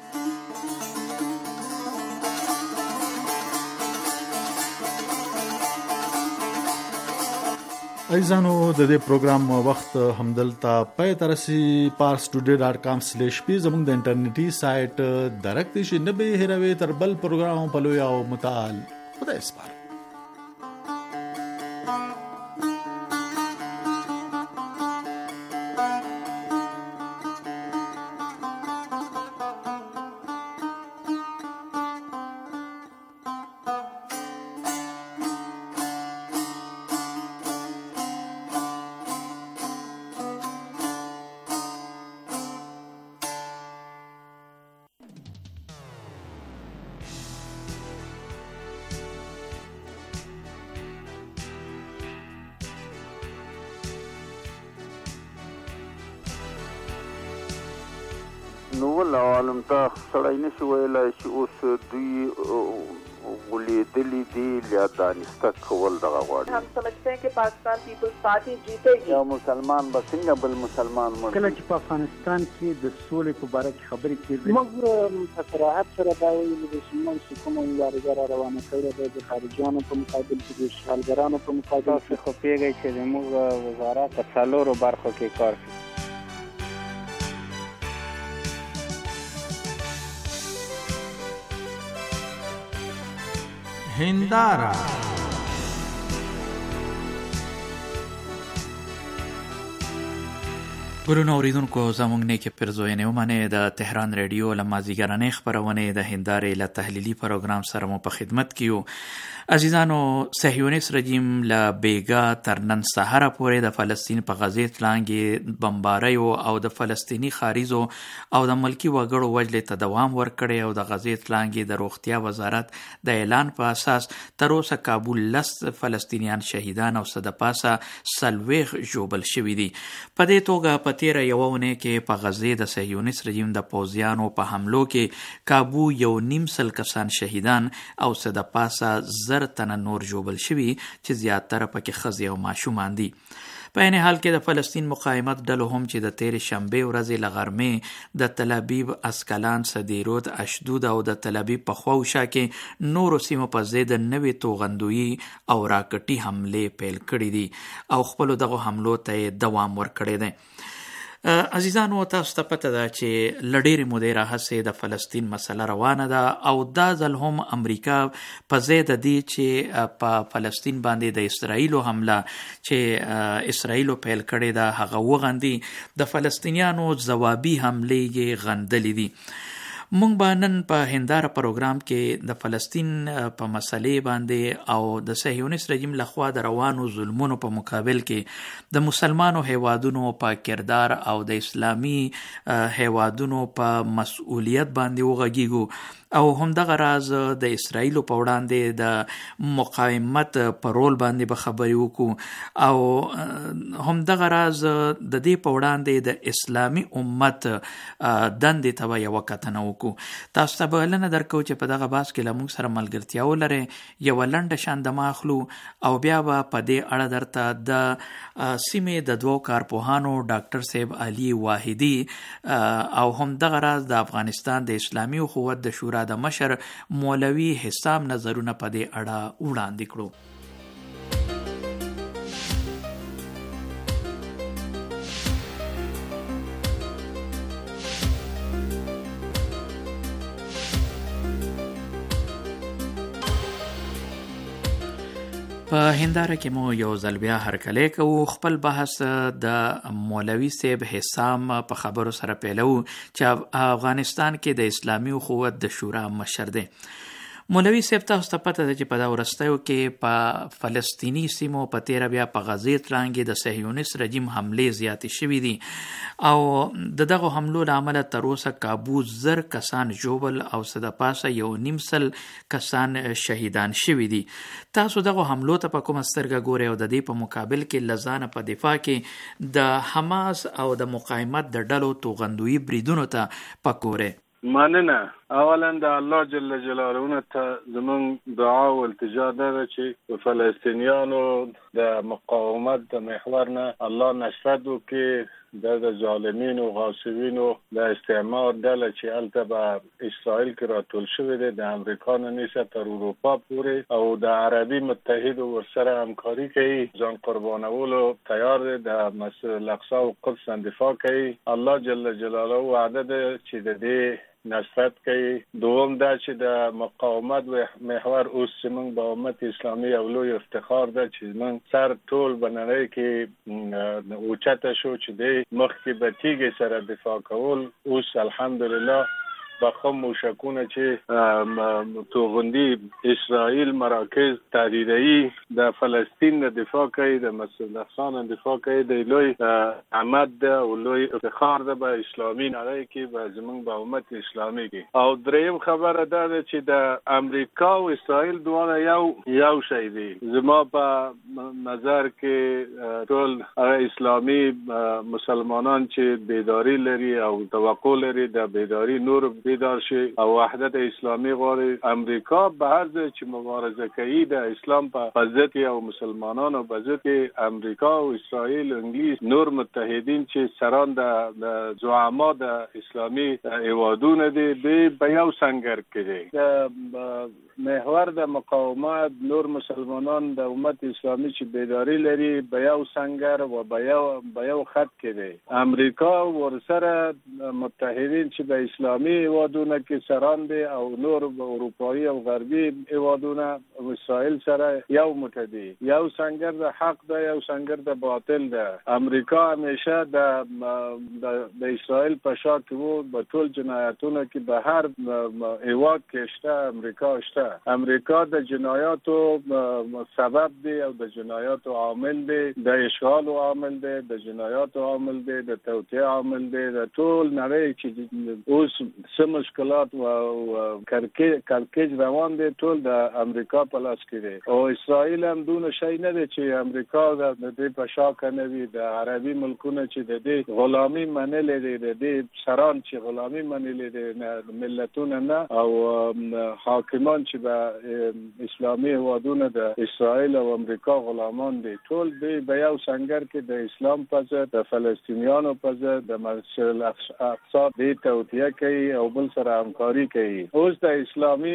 ایزانو د دې پروګرام وخت همدلته پای ترسي parstoday.com/p زموږ د انټرنیټي سایت درکته شي. نه به هروي تر بل پروګرام په لوي او متعال خدای سپار. نو ولا عالم ته سړی نشي ویلای چې اوس دوی ولیدلی دی یا دانسته کول دغه غواړي. हम समझते हैं कि पाकिस्तान पीपल्स पार्टी जीतेगी. یا مسلمان به څنګه بل مسلمان مړ کله چې په افغانستان کې د سولې په باره کې خبرې کېږي. موږ په صراحت سره دا ویلي چې موږ کومه مبارزه روانه کړې ده د خارجيانو په مقابل کې د اشغالګرانو په مقابل کې. خو پیږي چې موږ وزارت په څلورو برخو کې کار کوي. هندارا ورونو اوریدونکو زموږ نیکه پرزوینه ومنه د تهران رادیو لمازیګرانې خبرونه د هندارې له تحلیلي پروګرام سره مو په خدمت کیو. عزیزانو، صهیونیست رژیم له بیګا تر نن سهار پورې د فلسطین په غزې تلانګې بمباریو او د فلسطینی خاریزو او د ملکی وګړو وجلې ته دوام ورکړي او د غزې تلانګې د روغتیا وزارت د اعلان په اساس تر اوسه کابل لس فلسطینیان شهیدان او صد پاسه سلويخ جوبل شوي دي. په دې توګه په تیره یوه اونۍ کې په غزې د صهیونیست رژیم د پوځیانو په حملو کې کابو 1.5 کسان شهیدان او صد پاسه زر تنه نور جوبل شوي چې زیاتره پکې ښځې او ماشومان دي. په عین حال کې د فلسطین مقاومت ډلو هم چې د تیرې شنبې ورځې له غرمې د تل ابیب، اسکلان، صدیرود، اشدود او د تل ابیب په خواوشا کې نورو سیمو په ضد نوې توغندویي او راکټي حملې پیل کړي دي او خپلو دغو حملو ته دوام ورکړی دی. عزیزانو، تاسو ته پته ده چې له ډېرې مودې راهیسې د فلسطین مسله روانه ده او دا ځل هم امریکا په ځای د دې چې په فلسطین باندې د اسرائیلو حمله چې اسرائیلو پیل کړې ده هغه وغندي، د فلسطینیانو ځوابي حملې یې غندلې دي. مونږ به نن په هنداره پروګرام کې د فلسطین په مسلې باندې او د صهیونیست رژیم لخوا د روانو ظلمونو په مقابل کې د مسلمانو هیوادونو په کردار او د اسلامی هیوادونو په مسؤلیت باندې وغږیږو او همدغه راز د اسرائیلو په وړاندې د مقاومت په رول باندې به خبرې وکړو او همدغه راز د دې په وړاندې د اسلامي امت دندې ته به یوه کتنه وکړو. تاسو ته بلنه درکو چې په دغه بحث کې له موږ سره ملګرتیا ولرئ، یوه لنډه شاندمه اخلو او بیا به په دې اړه درته د سیمې د دوو کارپوهانو ډاکټر صاحب علي واحدي او همدغه راز د افغانستان د اسلامي اخوت د شورا د مشر مولوي حسام نظرونه په دې اړه وړاندې کړو. په هنداره کې مو یو ځل بیا هرکلی کوو. خپل بحث د مولوي صاحب حسام په خبرو سره پیلو چې افغانستان کې د اسلامي اخوت د شورا مشر دی. مولوي صاحب تاسو ته پته ده چې په دا وروستیو کې په فلسطینی سیمو په تیره بیا په غزې تلانګې د صهیونیست رژیم حملې زیاتې شوي دي او د دغو حملو له امله تر اوسه کابو 1000 کسان ژوبل او څه د پاسه 1.5 کسان شهیدان شوي دي. تاسو دغو حملو ته په کومه سترګه ګورئ او د دې په مقابل کې له ځانه په دفاع کې د حماس او د مقاومت د ډلو توغندویي بریدونو ته پکورئ؟ مننه. اولا د الله جل جلاله ته زمون دعا او التجا ده چې فلسطینیانو د مقاومت د محور نه الله نصرت وکړي د ظالمین او غاصبین او د استعمار ډله چې الته به اسرائیل کې راټول شوی دی د امریکا نه نیسه تر اروپا پورې او د عربي متحد ورسره همکاري کوي، ځان قربانولو تیار دی، د مسجد الاقصی او قدس دفاع کوي. الله جل جلاله وعده ده چې د دې نصرت کوي. دوم دا چې د مقاومت محور اوس زموږ د امت اسلامي یو لوی افتخار ده چې زموږ سر ټول بنړۍ کې اوچته شو چې دی مخکې به تیږې سره دفاع کول، اوس الحمدلله بخم موشکونه چې توغندي اسرائیل مراکز تهدیده‌ای د فلسطین د دفاع کوي، د مسجد الاقصی دفاع کوي، د لوی عمد ده او لوی افتخار ده به اسلامي نړۍ کې به زموږ به امت اسلامي کې. او دریم خبره ده چې د امریکا او اسرائیل دواړه یو شی دي. زما په نظر کې ټول اسلامي مسلمانان چې بیداری لري او توقع لري د بیداری نور بیدار شي او وحدت اسلامی غواړي. امریکا به هر ځای چې مبارزه کوي د اسلام په ضد او مسلمانانو په ضد، امریکا او اسرائیل انګلیس نور متحدین چې سران د زعما د اسلامي هیوادونو دي به یو سنگر کې دي. محور د مقاومت نور مسلمانان د امت اسلامي چې بیداری لري به یو سنگر و به یو خط کې دي. امریکا ورسره متحدین چې د اسلامي هیوادونه کې سران دي او نور اروپایي او غربي هیوادونه اسرائیل سره یو متدي، یو سنگر د حق ده یو سنگر د باطل ده. امریکا همیشه د اسرائیل په شا کې وو، په ټول جنایتونو کې به هر هیواد کې شته امریکا شته. امریکا د جنایاتو سبب دی او د جنایاتو عامل دی، د اشغال عامل دی، د جنایاتو عامل دی، د توطئه عامل دی. د ټول نړۍ چې اوس سم مشکلات او کړکېچ روان دي ټول د امریکا په لاس کې دي. او اسرائیل هم دونه شي نه دی چې امریکا د دې په شا کې نه وي. د عربي ملکونو چې د دې غلامي منلې دي، د دې سران چې غلامي منلې دي، ملتونه نه او حاکمان چې به اسلامي هیوادونه د اسرائیل او امریکا غلامان دي، ټول دې په یو سنگر کې د اسلام په ضد، د فلسطینیانو په ضد، د مسجد الاقصا دې توطئه کوي او بل سره همکاري کوي. اوس د اسلامي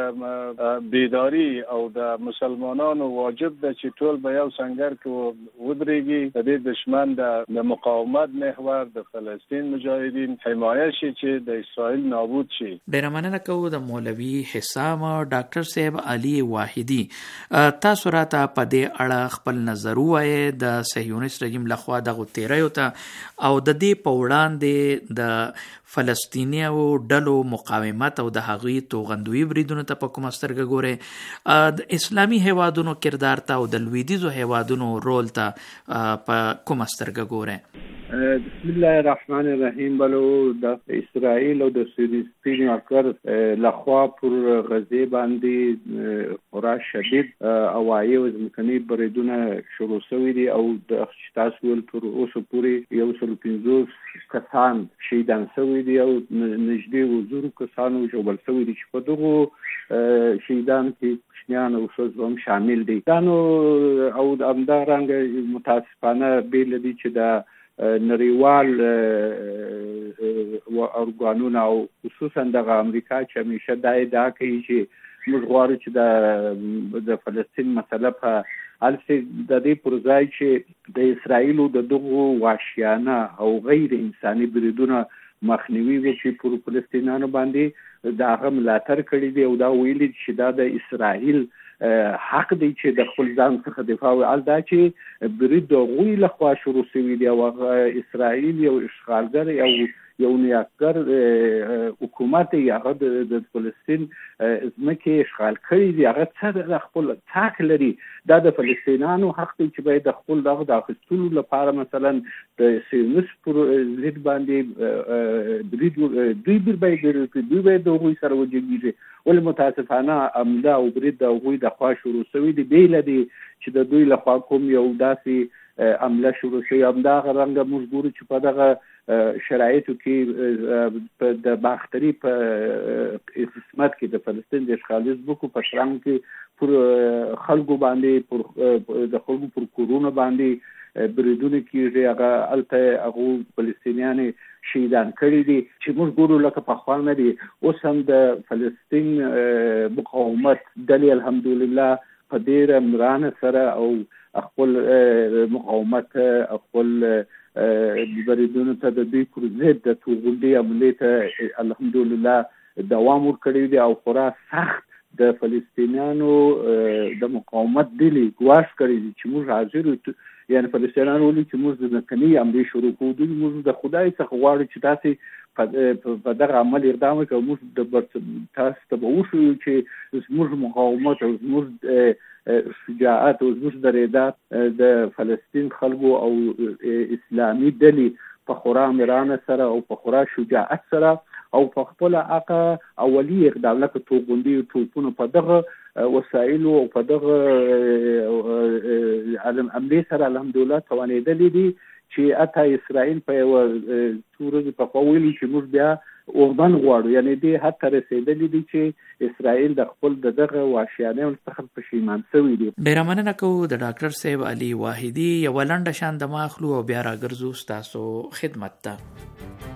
بیداری او د مسلمانانو واجب ده چې ټول په یو سنگر کې ودرېږي، د دې دشمن د مقاومت محور د فلسطین مجاهدین حمایت شي چې د اسرائیل نابود شي. ډېره مننه کوو د مولوي حسام ډاکټر صاحب علي واحدي. تاسو راته په دې اړه خپل نظر ووایئ د صهیونیست رژیم لخوا دغو تیریو ته او د دې په وړاندې د فلسطینیو ډلو مقاومت او د هغوی توغندوی بریدونو ته په کومه سترګه ګورئ؟ د اسلامي هیوادونو کردار ته او د لویدیځو هیوادونو رول ته په کومه سترګه ګورئ؟ بسم الله الرحمن الرحیم. بلو د اسرائیل او د فلسطین اکر لخوا پر غزه باندې خورا شدید هوایي او ځمکني بریدونه شروع شوي دي او د تاسو ول تر اوسه پورې 150 کسان شهیدان شوي دي او نږدې 1000 کسان وژل شوي دي چې په دغه شهیدان کې کوچنیان او ښځې هم شامل دي. دا نو او همدارنګه متاسفانه بیل دي چې د نړیوال ارګانونه او خصوصا د امریکا چې همیشه دا ادعا کوي چې موږ غواړو چې د فلسطین مسله په البته د دې پر ځای چې د اسرائیل د دغو وحشیانه او غیر انساني بریدونه مخنیوي وکړي پر فلسطینیانو باندې دا هغه ملاتړ کړی دی او دا ویلي چې دا د اسرائیل حق دی چې د خپل ځان څخه دفاع وکړي. دا چې برید د هغوی لخوا شروع شوي دی او اسرائیل یو اشغالګر یو نیاکګر حکومت هغه د فلسطین ځمکې اشغال کړي دي، هغه څه د خپل حق لري. دا د فلسطینیانو حق دی چې باید د خپل دغه د اخیستلو لپاره مثلا د سیونیست پر ضد باندې دوی باید د هغوی سره وجنګېږي. ولې متاسفانه حمله او برید د هغوی د خوا شروع شوي دي، بیله دي چې د دوی لخوا کوم یو داسې حمله شروع شوي. همدغه رنګه موږ ګورو چې په دغه شرایطو کې د باختري په قسمت کې د فلسطین د اشغالي ځمکو په شرنګ کې پر خلکو باندې د خلکو پر کورونو باندې بریدونه کېږي. هغه هلته هغو فلسطینیان شهیدان کړي دي چې موږ ګورو لکه پخوا نه دي. اوس هم د فلسطین مقاومت ډلې الحمدلله په ډېره مېړانه سره او خپل مقاومت خپل بریدونو ته د دوی پر ضد د توغندي حملې ته الحمدلله دوام ورکړی دی او خورا سخت د فلسطینیانو د مقاومت ډلې ګواښ کړی دي چې موږ حاضر یو، یعنې فلسطینیان ولي چې موږ د ځمکنۍ حملې شروع کوو، دوی موږ د خدای څخه غواړو چې تاسې په دغه عمل اقدام وکړئ. موږ تاسو ته به وښیو چې زموږ مقاومت او زموږ شجاعت او زموږ درېدا د فلسطین خلکو او اسلامي ډلې په خورا مېړانه سره او په خورا شجاعت سره او په خپل هغه اولي اقدام لکه توغندي توپونه په دغه وسایلو او په دغه حملې سره الحمدلله توانېدلې دي چې حتی اسرائیل په یوه څو ورځې پخوا ویلي چې موږ بیا اردن غواړو. یعنې دې حد ته رسېدلي دي چې اسرائیل د خپل دغه وحشیانیو څخه پښیمان شوي دي. ډېره مننه کوو د ډاکټر صاحب علي واحدي. یوه لنډه شان دمه اخلو او بیا راګرځو ستاسو خدمت ته.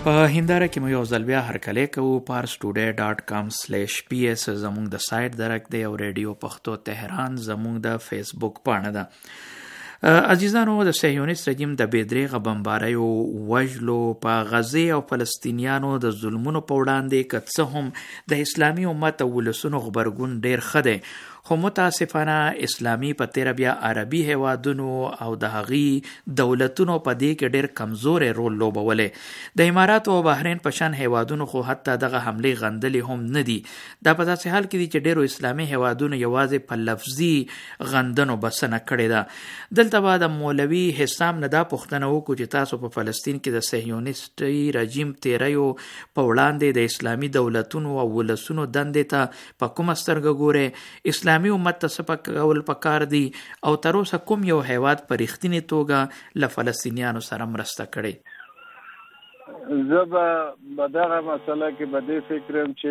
په هنداره کې مو یو ځل بیا هرکلی کوو parstoday.com/ps زموږ د سایت درک دی او ریډیو پښتو تهران زموږ د فیسبوک پاڼه ده. عزیزانو، د صهیونیست رژیم د بېدریغه بمباریو وژلو په غزې او فلسطینیانو د ظلمونو په وړاندې که څه هم د اسلامي امت او ولسونو غبرګون ډیر ښه دی، خو متاسفانه اسلامي په تیره بیا عربي هیوادونو او د هغې دولتونو په دې کې ډیر کمزورې رول لوبولی. د اماراتو او بحرین په شان هیوادونو خو حتی دغه حملې غندلې هم نه دي. دا په داسې حال کې دي چې ډیرو اسلامي هیوادونو یوازې په لفظي غندنو بسنه کړې ده. دلته به د مولوي حسام نه دا پوښتنه وکړو چې تاسو په فلسطین کې د صهیونیستي رژیم تیریو په وړاندې د اسلامي دولتونو او ولسونو دندې ته په کومه سترګه ګورئ؟ اسلامي امت ته څه کول پکار دي او تر اوسه کوم یو هیواد په رښتینې توګه له فلسطینیانو سره مرسته کړې؟ زه به دغه مسله کې به دې فکرم چې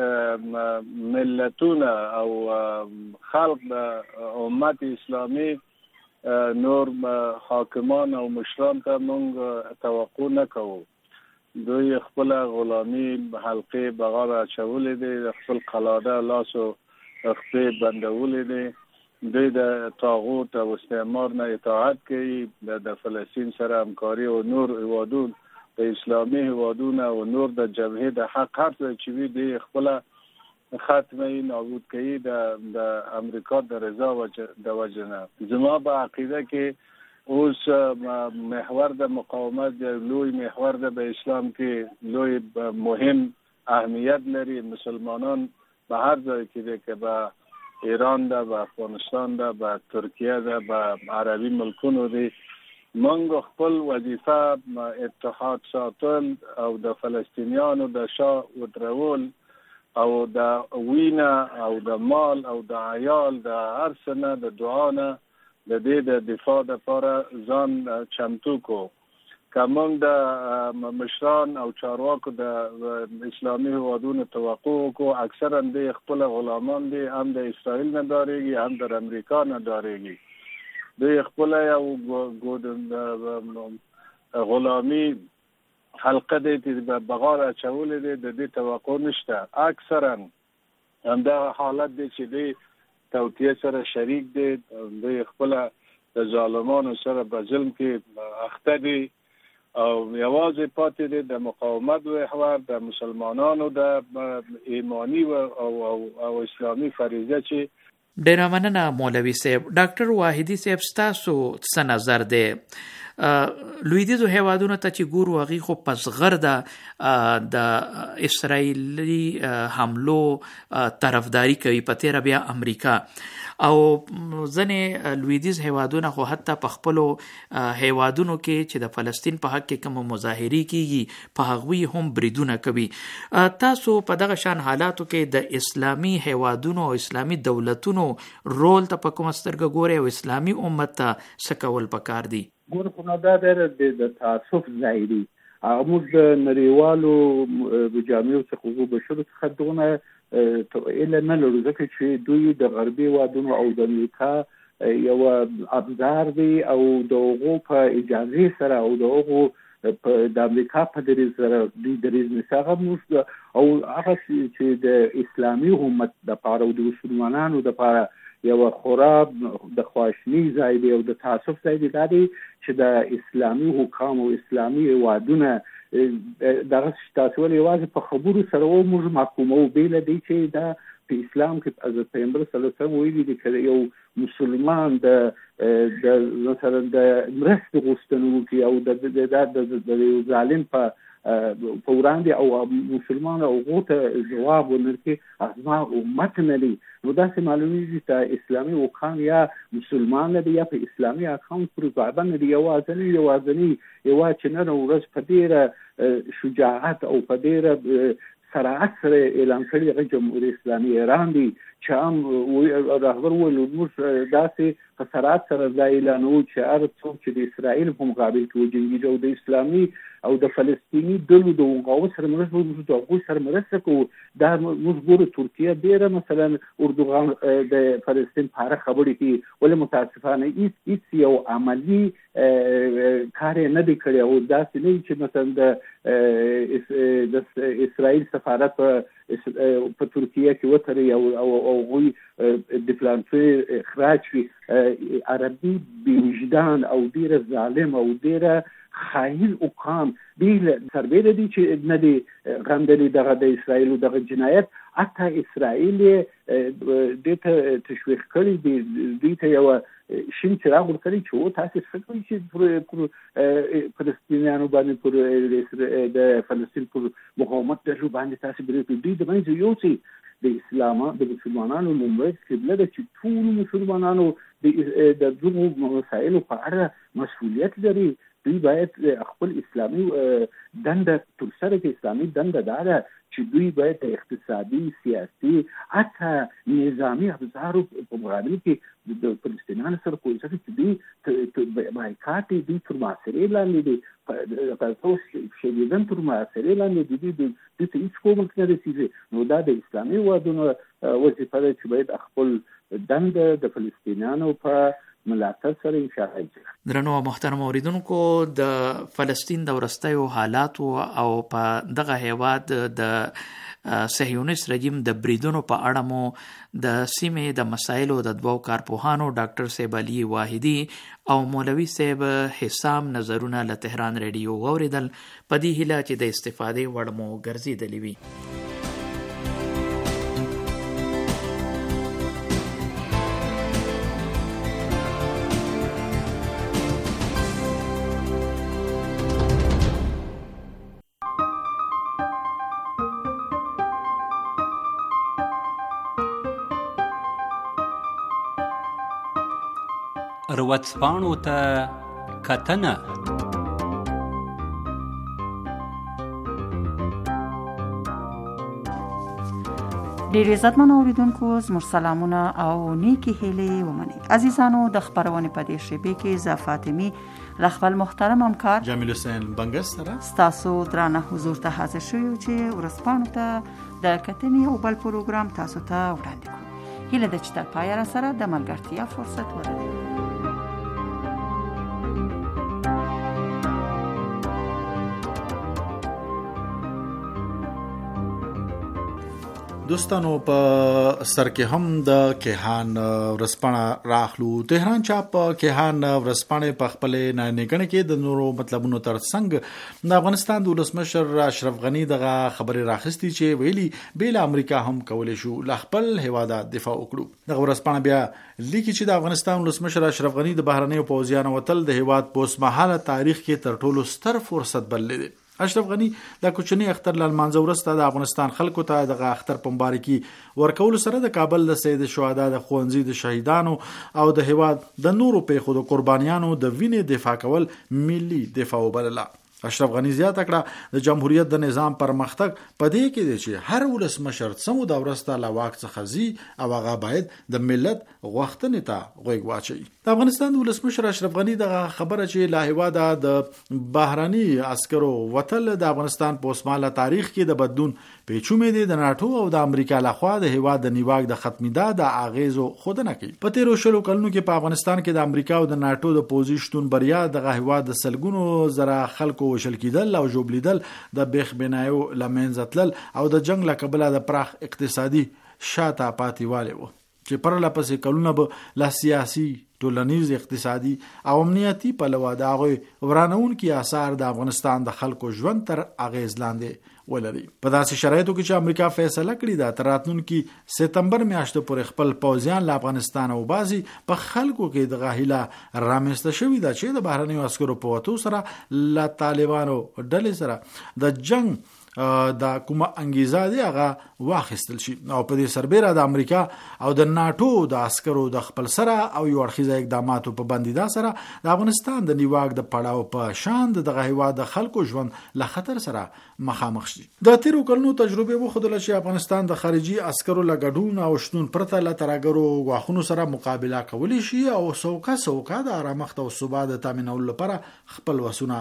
ملتونه او خلق د امت اسلامي نور حاکمان او مشران ته موږ توقع نه کوو. دوی خپل غلامي حلقې بغاړه اچولې دي، خپل قلاده لاسو خپې بندولې دي. دوی د طاغوت او استعمار نه اطاعت کوي، د فلسطین سره همکاري او نور هیوادون د اسلامي هیوادونه او نور د جبهې د حق هر څه چې وي دی خپل ختمه نابود کوي د امریکا د رضا د وجه نه. زما په عقیده کې اوس محور د مقاومت لوی محور د اسلام کې لوی مهم اهمیت لري. مسلمانان به هر ځای کې دي، که به ایران ده، به افغانستان ده، به ترکیه ده، به عربي ملکونو دي، موږ خپل وظیفه اتحاد ساتل او د فلسطینیانو د شا ودرول او د وینا او د مال او د عیال د هر څه نه د دعا نه د دې د دفاع لپاره ځان چمتو کو. که موږ د مشران او چارواکو د اسلامي هیوادونو توقع وکړو، اکثرا د خپل غلامان دي، هم د اسرائیل نه ډارېږي هم د امریکا نه ډارېږي. دوی خپل یو غلامي حلقه دی چې بغاړه اچولې دی، د دې توقع نشته. اکثرا همدغه حالت دی چې دوی توطیه سره شریک دی، دوی خپل د ظالمانو سره په ظلم کې اخته دي او یوازې پاتې دی د مقاومت محور د مسلمانانو د ایمانی او اسلامي فریضه. چې ډیره مننه مولوي صاحب. ډاکټر واحدي صاحب، ستاسو څه نظر دی؟ لویدیځو هیوادونو ته چې ګورو هغې خو په زغر د اسرائیلي حملو طرفداري کوي، په تیره بیا امریکا او ځنې لویدیځ هیوادونه خو حتی په خپلو هیوادونو کې چې د فلسطین په حق کې کوم مظاهرې کیږي په هغوی هم بریدونه کوي. تاسو په دغه شان حالاتو کې د اسلامي هیوادونو او اسلامي دولتونو رول ته په کومه سترګه ګورئ او اسلامي امت ته څه کول پکار دي؟ ګوره خو نو دا د تعصب ځای دی. موږ د نړیوالو جامعو څخه حقوقو بشرو څخه دغه اله نه لرو، ځکه چې دوی د غربي هیوادونو او د امریکا یو ابزار دی او د هغو په اجازې سره او د هغو د امریکا په دریځ سره دوی دریځ نیسي. هغه موږ او هغه چې د اسلامي امت دپاره او د مسلمانانو دپاره یو خورا د خواشني ځای دی او د تعصب ځای دی. دا دی چې د اسلامي حکام او اسلامي هیوادونه دغه تاسو ولې یوازې په خبرو سره موږ محکومو، بیله دی چې دا په اسلام کې حضرت پیغمبر صلی الله علیه وسلم ویلي دي چې یو مسلمان د مثلا د مرستې غوښتنه وکړي او د ظالم په وړاندې او مسلمان هغو ته ځواب ورکړي، زما امت نه دی. نو داسې معلومیږي چې اسلامي حکام یا مسلمان نه دی یا په اسلامي احکام پورې تابع نه دی. یوازې چې نن ورځ په ډېره شجاعت او په ډېره صراحت سره اعلان کړی هغه جمهوریت اسلامي ایران دی چې هم رهبر وویل موږ داسې په صراحت سره دا اعلانوو چې هر څوک چې د اسرائیل په مقابل کې وجنګېږي او د اسلامي او د فلسطینی ډلو د مقاومت سره مرسته وکړو د هغوی سره مرسته کوو. دا موږ ګورو ترکیه ډېره مثلا اردوغان د فلسطین په اړه خبرې کوي، ولې متاسفانه هیڅ یو عملي کار یې نه دی کړی او داسې نه چې مثلا د اسرائیل سفارت په ترکیه کې وتړي او هغوی ډیپلوماسي اخراج وي. عربي بېوجدان او ډېره ظالم او ډېره خائن حکام دی سربېره دي چې نه دی غندلي دغه د اسرائیلو دغه جنایت. حتی اسرائیل دې ته تشویق کړي دي، دوی ته یو شین څراغ ورکړي چې تاسو څه کوئ چې فلسطینیانو باندې پر د فلسطین پر مقاومت ډلو باندې تاسو برېږدئ. دوی د منځه یوسئ. د مسلمانانو لومړی قبله ده چې ټول مسلمانانو د دغو مسایلو په اړه مسؤلیت لري. دوی باید خپل اسلامي دنده ترسره کړي. اسلامي دنده دا ده چې دوی باید د اقتصادي، سیاسي، حتی نظامي افزارو په مقابل کې د فلسطینیانو سره کوشش کوي چې دوی بایکاټ دوی تر محاصرې لاندې دي، شدیداً تر محاصرې لاندې دي، دوی ته هېڅ کومک نه رسېږي. نو دا د اسلامي هېوادونو وظیفه ده چې باید خپل دنده د فلسطینیانو په ملاتړ سره انشاءالله. درنو محترم اوریدونکو، د فلسطین د وروستیو حالاتو او په دغه هیواد د صهیونیست رژیم د بریدونو په اړه مو د سیمې د مسایلو د دوو کارپوهانو ډاکټر صاحب علي واحدي او مولوي صاحب حسام نظرونه له تهران ریډیو واوریدل. په دې هیله چې د استفادې وړ مو ګرځېدلې وي. روڅپاڼو ته کتنه. ډېر عزتمن اوریدونکو، زموږ سلامونه او نیکی هیلې ومنئ. عزیزانو، د خپرونې په دې شیبې کې زه فاطمي له خپل محترم همکار جمیل حسین بنګس سره ستاسو درانه حضور ته حاضر شوو چې ورځپاڼو ته د کتنې یو بل پروګرام تاسو ته وړاندې کړو. هیله ده چې تر پایه راسره د ملګرتیا فرصت ولرئ. دوستانو، په سر کې هم د کیهان ورځپاڼه راخلو. تهران چاپ کیهان ورځپاڼه په خپل نانګنه کې د نورو مطلبونو ترڅنګ د افغانستان د ولسمشر اشرف غنی دغه خبرې راخستي چې ویلي بیل امریکا هم کولای شو ل خپل هیواد دفاع وکړو. دغه ورځپاڼه بیا لیکي چې د افغانستان ولسمشر اشرف غنی د بهرنیو پوځیانو وتل د هیواد په اوسمهاله تاریخ کې تر ټولو ستر فرصت بللی دی. اشرف غنی د کوچنی اختر لمانځه وروسته د افغانستان خلکو ته دغه اختر په مبارکي ورکول سره د کابل د سید الشهدا د ښوونځي د شهیدانو او د هیواد د نورو پیښو د قربانیانو د وینې دفاع کول ملي دفاع وبلله. اشرف غنی زیاته کړه د جمهوریت د نظام پرمختګ په دې کې دی چې هر ولسمشر څو د ورسته لا واک څخه ځي او هغه باید د ملت غوښتنې ته غوږ واچوي. د افغانستان د ولسمشر اشرف غنی دغه خبره چې لا هیواد د بهرني عسکرو وتل د افغانستان په اوسمهاله تاریخ کې د بدلون پیچومې دي د ناتو او د امریکا لخوا د هیواد د نیواک د ختمیدا د اغیزو خودنه کوي. په تیرو شلو کلونو کې په افغانستان کې د امریکا او د ناتو د پوځي شتون بریا د هیواد د سلګونو زره خلکو وشل کېدل او جوړلیدل د بیخ بنایو لمنځه تلل او د جنگ له کبله د پراخ اقتصادي شاته پاتېوالی و چې پرله پسې کلونه به لا سیاسي، ټولنیز، اقتصادي او امنیتي پلوه د هغوی ورانوونکي آثار د افغانستان د خلکو ژوند تر اغیز لاندې ولري. په داسې شرایطو کې چې امریکا فیصله کړې ده تر راتلونکي سپتمبر میاشتې پورې خپل پوځیان له افغانستان وباسي، په خلکو کې دغه هیله رامنځته شوې ده چې د بهرنیو عسکرو په وتو سره له طالبانو ډلې سره د جنگ د کومه انګیزه دی هغه واخیستل شي او په دې سربېره د امریکا او د ناتو د عسکرو د خپل سره او یو اړخیزه اقداماتو په بندیدا سره د افغانستان د نیواک د پړاو په شان دغه هیواد د خلکو ژوند له خطر سره مخامخ شي. د تیرو کلونو تجربه وښودله چې افغانستان د خارجي عسکرو له ګډون او شتون پرته له ترهګرو غواخونو سره مقابله کولی شي او سوکا د آرامښت او ثبات د تامینولو لپاره خپل وسونه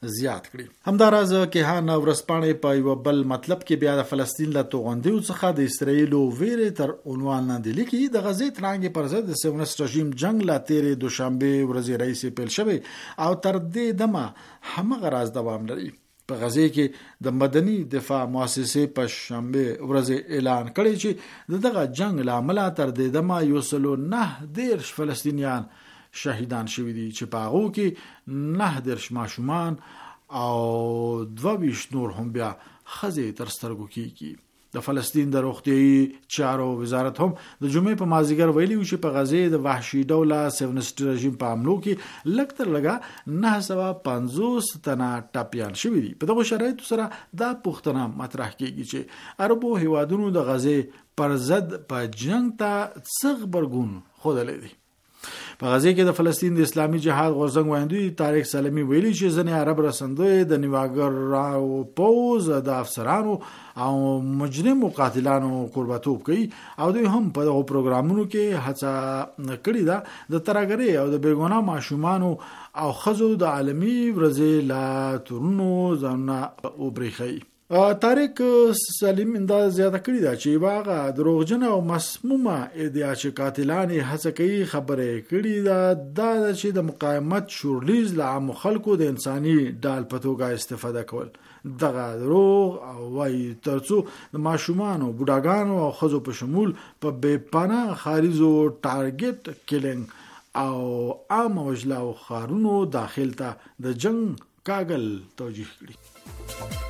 زیات کړي. همداراز کیهان ورسپانې په یو بل مطلب کې بیا د فلسطین له توغندیو څخه د اسرایل ویرې تر عنوان لاندې لیکي د غزې ترانګې پر ضد د صهیونیست رژیم جنگ لا تیرې دوشنبه ورځې رئیس پیل شوی او تر دې دمه همغه راز دوام لري. په غزې کې د مدني دفاع مؤسسې په شنبه ورځ اعلان کړی چې دغه جنگ لامل تر دې دمه 119 فلسطینیان شهیدان شوی دي چې په هغو کې 19 ماشومان او 22 نور هم بیا ښځې تر سترګو کېږي. د فلسطین د روغتیايي چارو وزارت هم د جمعې په مازدیګر ویلي و چې په غزې د وحشي ډوله صهیونیست رژیم په حملو کې لږ تر لږه 950 تنه ټپیان شوي دي. په دغو شرایطو سره دا پوښتنه مطرح کېږي چې عربو هیوادونو د غزې پر ضد په جنگ ته څه غبرګون ښودلی دی. په غزې کې د فلسطین د اسلامي جهاد غورځنګ ویاندوی طارق سلمی ویلي چې ځینې عرب رسندوی د نیواګراو پوز د افسرانو او مجرمو قاتلانو قربتوب کوي او دوی هم په دغو پروګرامونو کې هڅه کړې ده د ترهګرۍ او د بېګناه ماشومانو او ښځو د عالمي ورځې له تورونو ځانونه وبرېښوي. طارق سلیم دا زیاته کړې ده چې واغه دروغجن او مسمومه ادعا چې قاتلان هڅه کوي خبره کړې ده چې د مقاومت شورلیز له عام خلکو د انساني ډال په توګه استفاده کول دغه دروغ او وایي ترڅو د ماشومانو بوډاګانو او ښځو په شمول په بې پناه خاریزو ټارګټ کیلینګ او عام وژلا او خارونو داخل ته د جنگ کاغل توجیه کړي.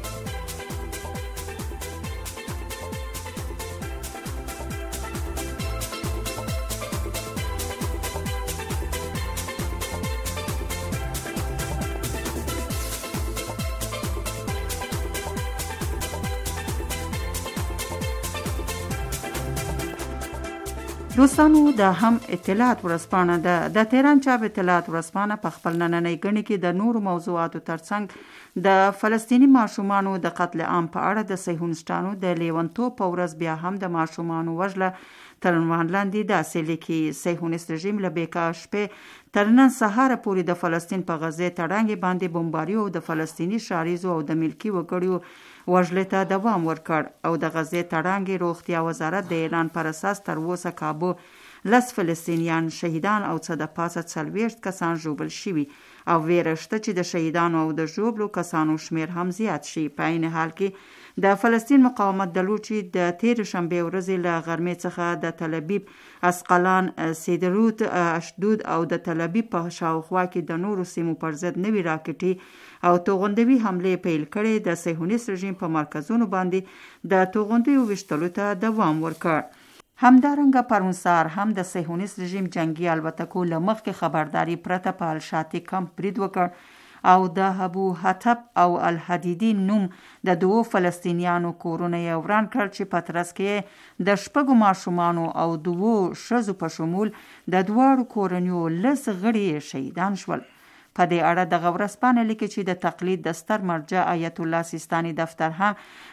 دوستانو د هم اطلاعات ورځپاڼه د تهران چاپ اطلاعات ورځپاڼه په خپل نننۍ ګڼې کې د نورو موضوعاتو ترڅنګ د فلسطینی ماشومانو د قتل عام په اړه د صهیونیستانو د لیونتوب په ورځ بیا هم د ماشومانو وژله تر عنوان لاندې داسې لیکي. صهیونیست رژیم له بیکا شپې تر نن سهار پورې د فلسطین په غزې تړانګې باندې بمباري او د فلسطینی شاریزو او د ملکی وګړو وژلې ته دوام ورکړ او د غزې تړانګې روغتیا وزارت د اعلان پر اساس تر اوسه کابو 10 فلسطینیان شهیدان او څه د پاسه 40 کسان ژوبل شوي او ویره شته چې د شهیدانو او د ژوبلو کسانو شمیر هم زیات شي. په عین حال کې د فلسطین مقاومت دلو چې د تیر شنبه ورځې له غرمې څخه د تل ابیب، اسقلان، سیدروت، اشدود او د تل ابیب په شاوخوا کې د نورو سیمو پر ضد نوي راکټي او توغندوي حملې پیل کړي د صهیونیست رژیم په مرکزونو باندې د توغندیو ویشتلو ته دوام ورکړ. همدارنګه پرون سهار هم د صهیونیست رژیم جنگي الوتکو له مخکې خبرداري پرته په الشاطی کمپ برید وکړ او د ابو حتب او الحدیدی نوم د 2 فلسطینیانو کورونه یې وران کړ چې په ترڅ کې د 6 ماشومانو او 2 ښځو په شمول د 2 کورنیو 10 غړي شهیدان شول. په دې اړه د ورځپاڼه لیکي چې د تقلید د ستر مرجع آیت الله سیستاني دفتر هم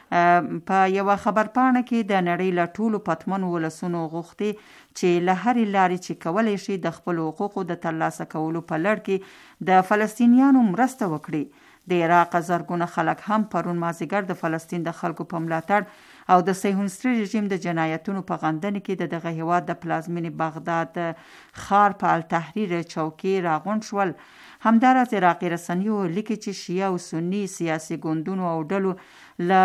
په یو خبرپاڼه کې د نړۍ له ټولو پتمنو ولسونو غوښتي چې له هرې لارې چې کولی شي د خپل حقوقو د ترلاسه کولو په لړ کې د فلسطینیانو مرسته وکړي. د عراق زرګونه خلک هم پرون مازدیګر د فلسطین د خلکو په ملاتړ او د صهیونیست رژیم د جنایتونو په غندنې کې دغه هیواد د پلازمینې بغداد ښار په التحریر چوکۍ راغونډ شول. همداراز عراقي رسنیو لیکي چې شیعه او سنی سیاسي ګوندونو او ډلو له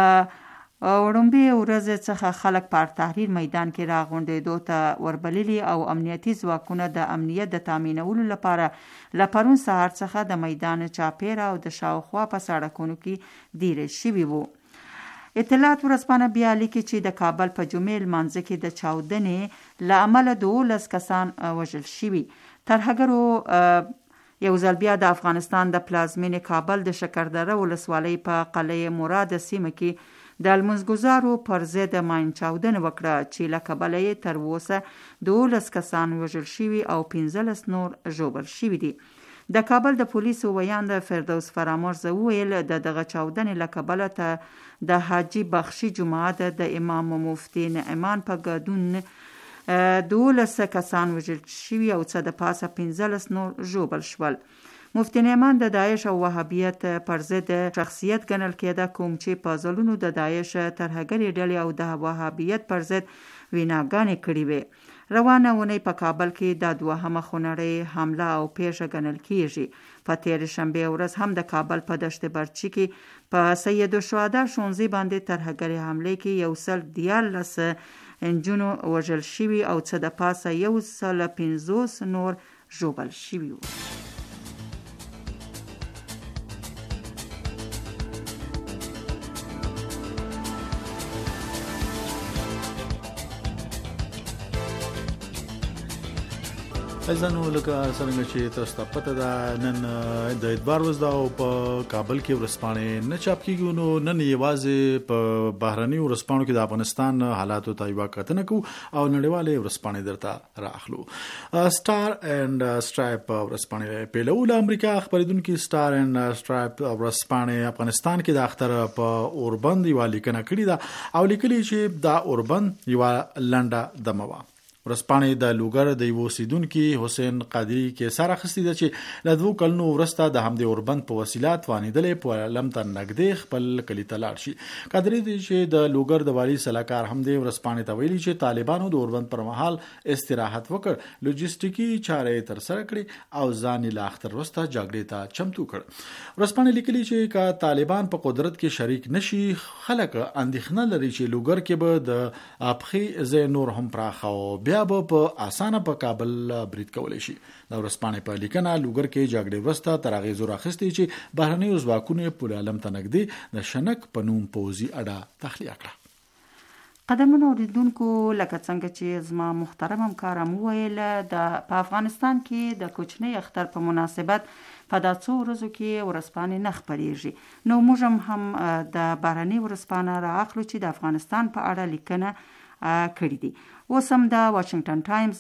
وړومبې ورځې څخه خلک په التحریر میدان کې راغونډېدو ته وربللي او امنیتي ځواکونه د امنیت د تامینولو لپاره له پرون سهار څخه د میدان چاپیره او د شاوخوا په سړکونو کې دیره شوي وو. اطلاعات ورځپاڼه بیا لیکي چې د کابل په جمعې لمانځه کې د چاودنې له امله 12 کسان وژل شوي. ترهګرو یو ځل بیا د افغانستان د پلازمینې کابل د شکردره ولسوالۍ په قلعه مراد سیمه کې د لمونځګزارو پر ضد ماین چاودنه وکړه چې له کبله یې تر اوسه 12 کسان وژل شوي او 15 نور ژوبل شوي دي. د کابل د پولیسو ویاند فردوس فرامرز وویل د دغه چاودنې له کبله ته د حاجي بخشي جماعت د امام مفتي نعمان په ګډون 12 کسان وژل شوي او څه د پاسه 15 نور ژوبل شول. مفتی نعمان د داعش او وهابیت پر ضد شخصیت ګڼل کېده، کوم چې په ځلونو د داعش ترهګرې ډلې او د وهابیت پر ضد ویناګانې کړې وې. روانه اونۍ په کابل کې د دوهمه خونړۍ حمله او پیښه ګڼل کېږي. په تېرې شنبې ورځ هم د کابل په دشت برچي کې په سید الشهدا ښوونځي باندې ترهګرې حملې کې 114 نجونو وژل شوي او څه د پاسه 150 نور ژوبل شوي وو. ځانو لکه څنګه چې تاسو ته پته ده نن د اتوار ورځ ده او په کابل کې ورځپاڼې نه چاپ کیږي، نو نن یوازې په بهرني ورځپاڼو کې د افغانستان حالاتو ته یو کتنه کوو او نړیوالې ورځپاڼې درته راخلو. سټار اینڈ سټرایپ ورځپاڼې پیلو له امریکا خبرېدونکي سټار اینڈ سټرایپ ورځپاڼې افغانستان کې د اختر په اوربند یو لیکنه کړې ده او لیکلي چې دا اوربند یو لنډه دمه وه. ورځپاڼې د لوګر د یو اوسیدونکي حسین قادری کې سره اخیستې ده چې له 2 کلونو وروسته د همدې اوربند په وسیله توانېدلې په لم ته نږدې خپل کلي ته لاړ شي. قادری چې د لوګر د والي سلاکار همدې ورځپاڼې ته ویلي چې طالبانو د اوربند پر مهال استراحت وکړ، لوجستیکي چارې ترسره کړې او ځان یې له اختر وروسته جګړې ته چمتو کړ. ورځپاڼې لیکلي چې که طالبان په قدرت کې شریک نشي، خلک اندېښنه لري چې لوګر کې به د اپخي ځای نور هم پراخه او بیا به په اسانه په کابل برید کولی شي. د ورځپاڼې په لیکنه لوګر کې جګړې وروسته تر هغې زور اخیستی چې بهرنیو ځواکونو یې پل علم ته نږدې د شنک په نوم پوځي اډه تخلیه کړه. قدمونو اوریدونکو، لکه څنګه چې زما محترم همکارم وویل، په افغانستان کې د کوچنۍ اختر په مناسبت په دا څو ورځو کې ورځپاڼې نه خپرېږي. نو موږ هم د بهرنۍ ورځپاڼه رااخلو چې د افغانستان په اړه لیکنه کړي دي. اوس هم د واشنگټن ټایمز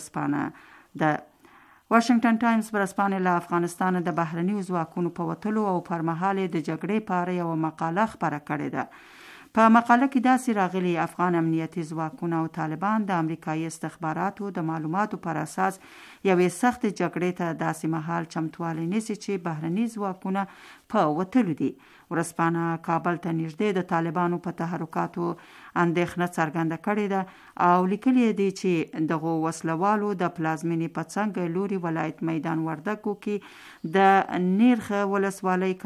ورځپاڼه د واشنگټن ټایمز ورځپاڼې له افغانستان د بهرنیو ځواکونو په وتلو او پر مهال د جګړې په اړه یوه مقاله خپره کړې ده. په مقاله کې داسې راغلي افغان امنیتي ځواکونه او طالبان د امریکایي استخباراتو د معلوماتو پر اساس یوې سخت جګړې ته داسې مهال چمتوالی نیسي چې بهرني ځواکونه په وتلو دي. ورځپاڼه کابل ته نږدې د طالبانو په تحرکاتو اندېښنه څرګنده کړې ده او لیکلي دي چې دغو وسلوالو د پلازمینې په څنګ لوري ولایت میدان وردګو کې د نیرخ ولسوالۍ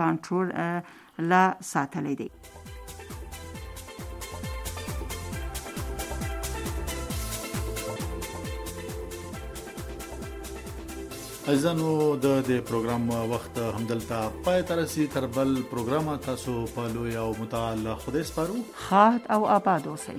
کنټرول لا ساتلی دی. ځانو د دې پروګرام وخت همدلته پای ته رسي. تر بل پروګرام تاسو په لوی او متعال خدای سپارو. خاد او آباد اوسئ.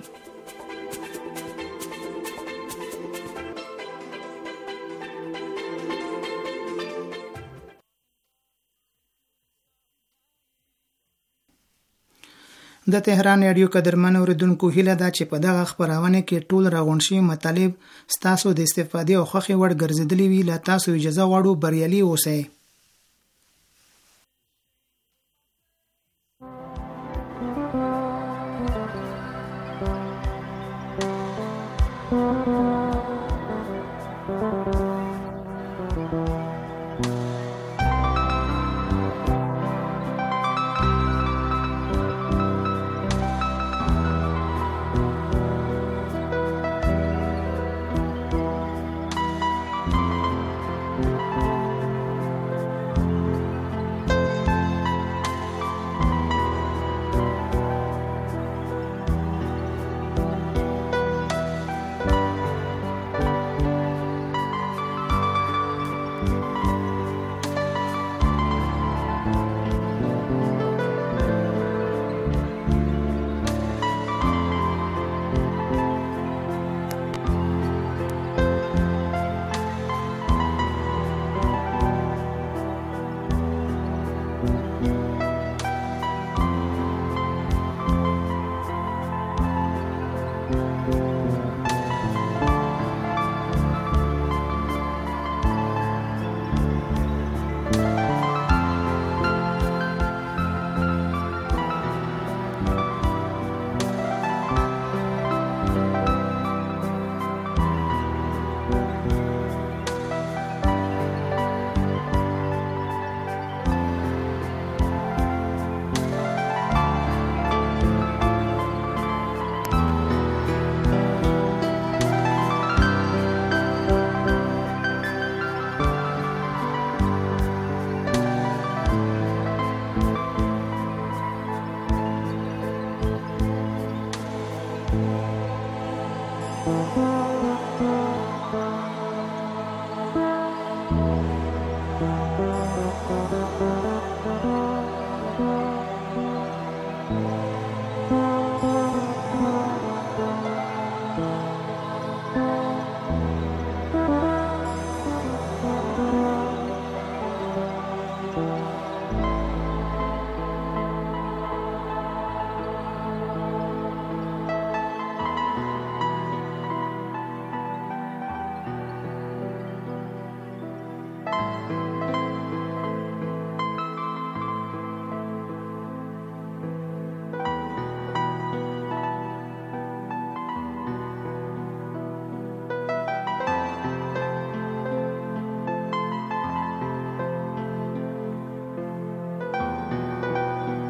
د تهران رادیو قدرمن اوریدونکو، هیله ده چې په دغه خبرونه کې ټول راغونډ شوي مطالب ستاسو د استفادې او خوښې وړ ګرځېدلي وي. له تاسو اجازه غواړو، بریالي اوسئ.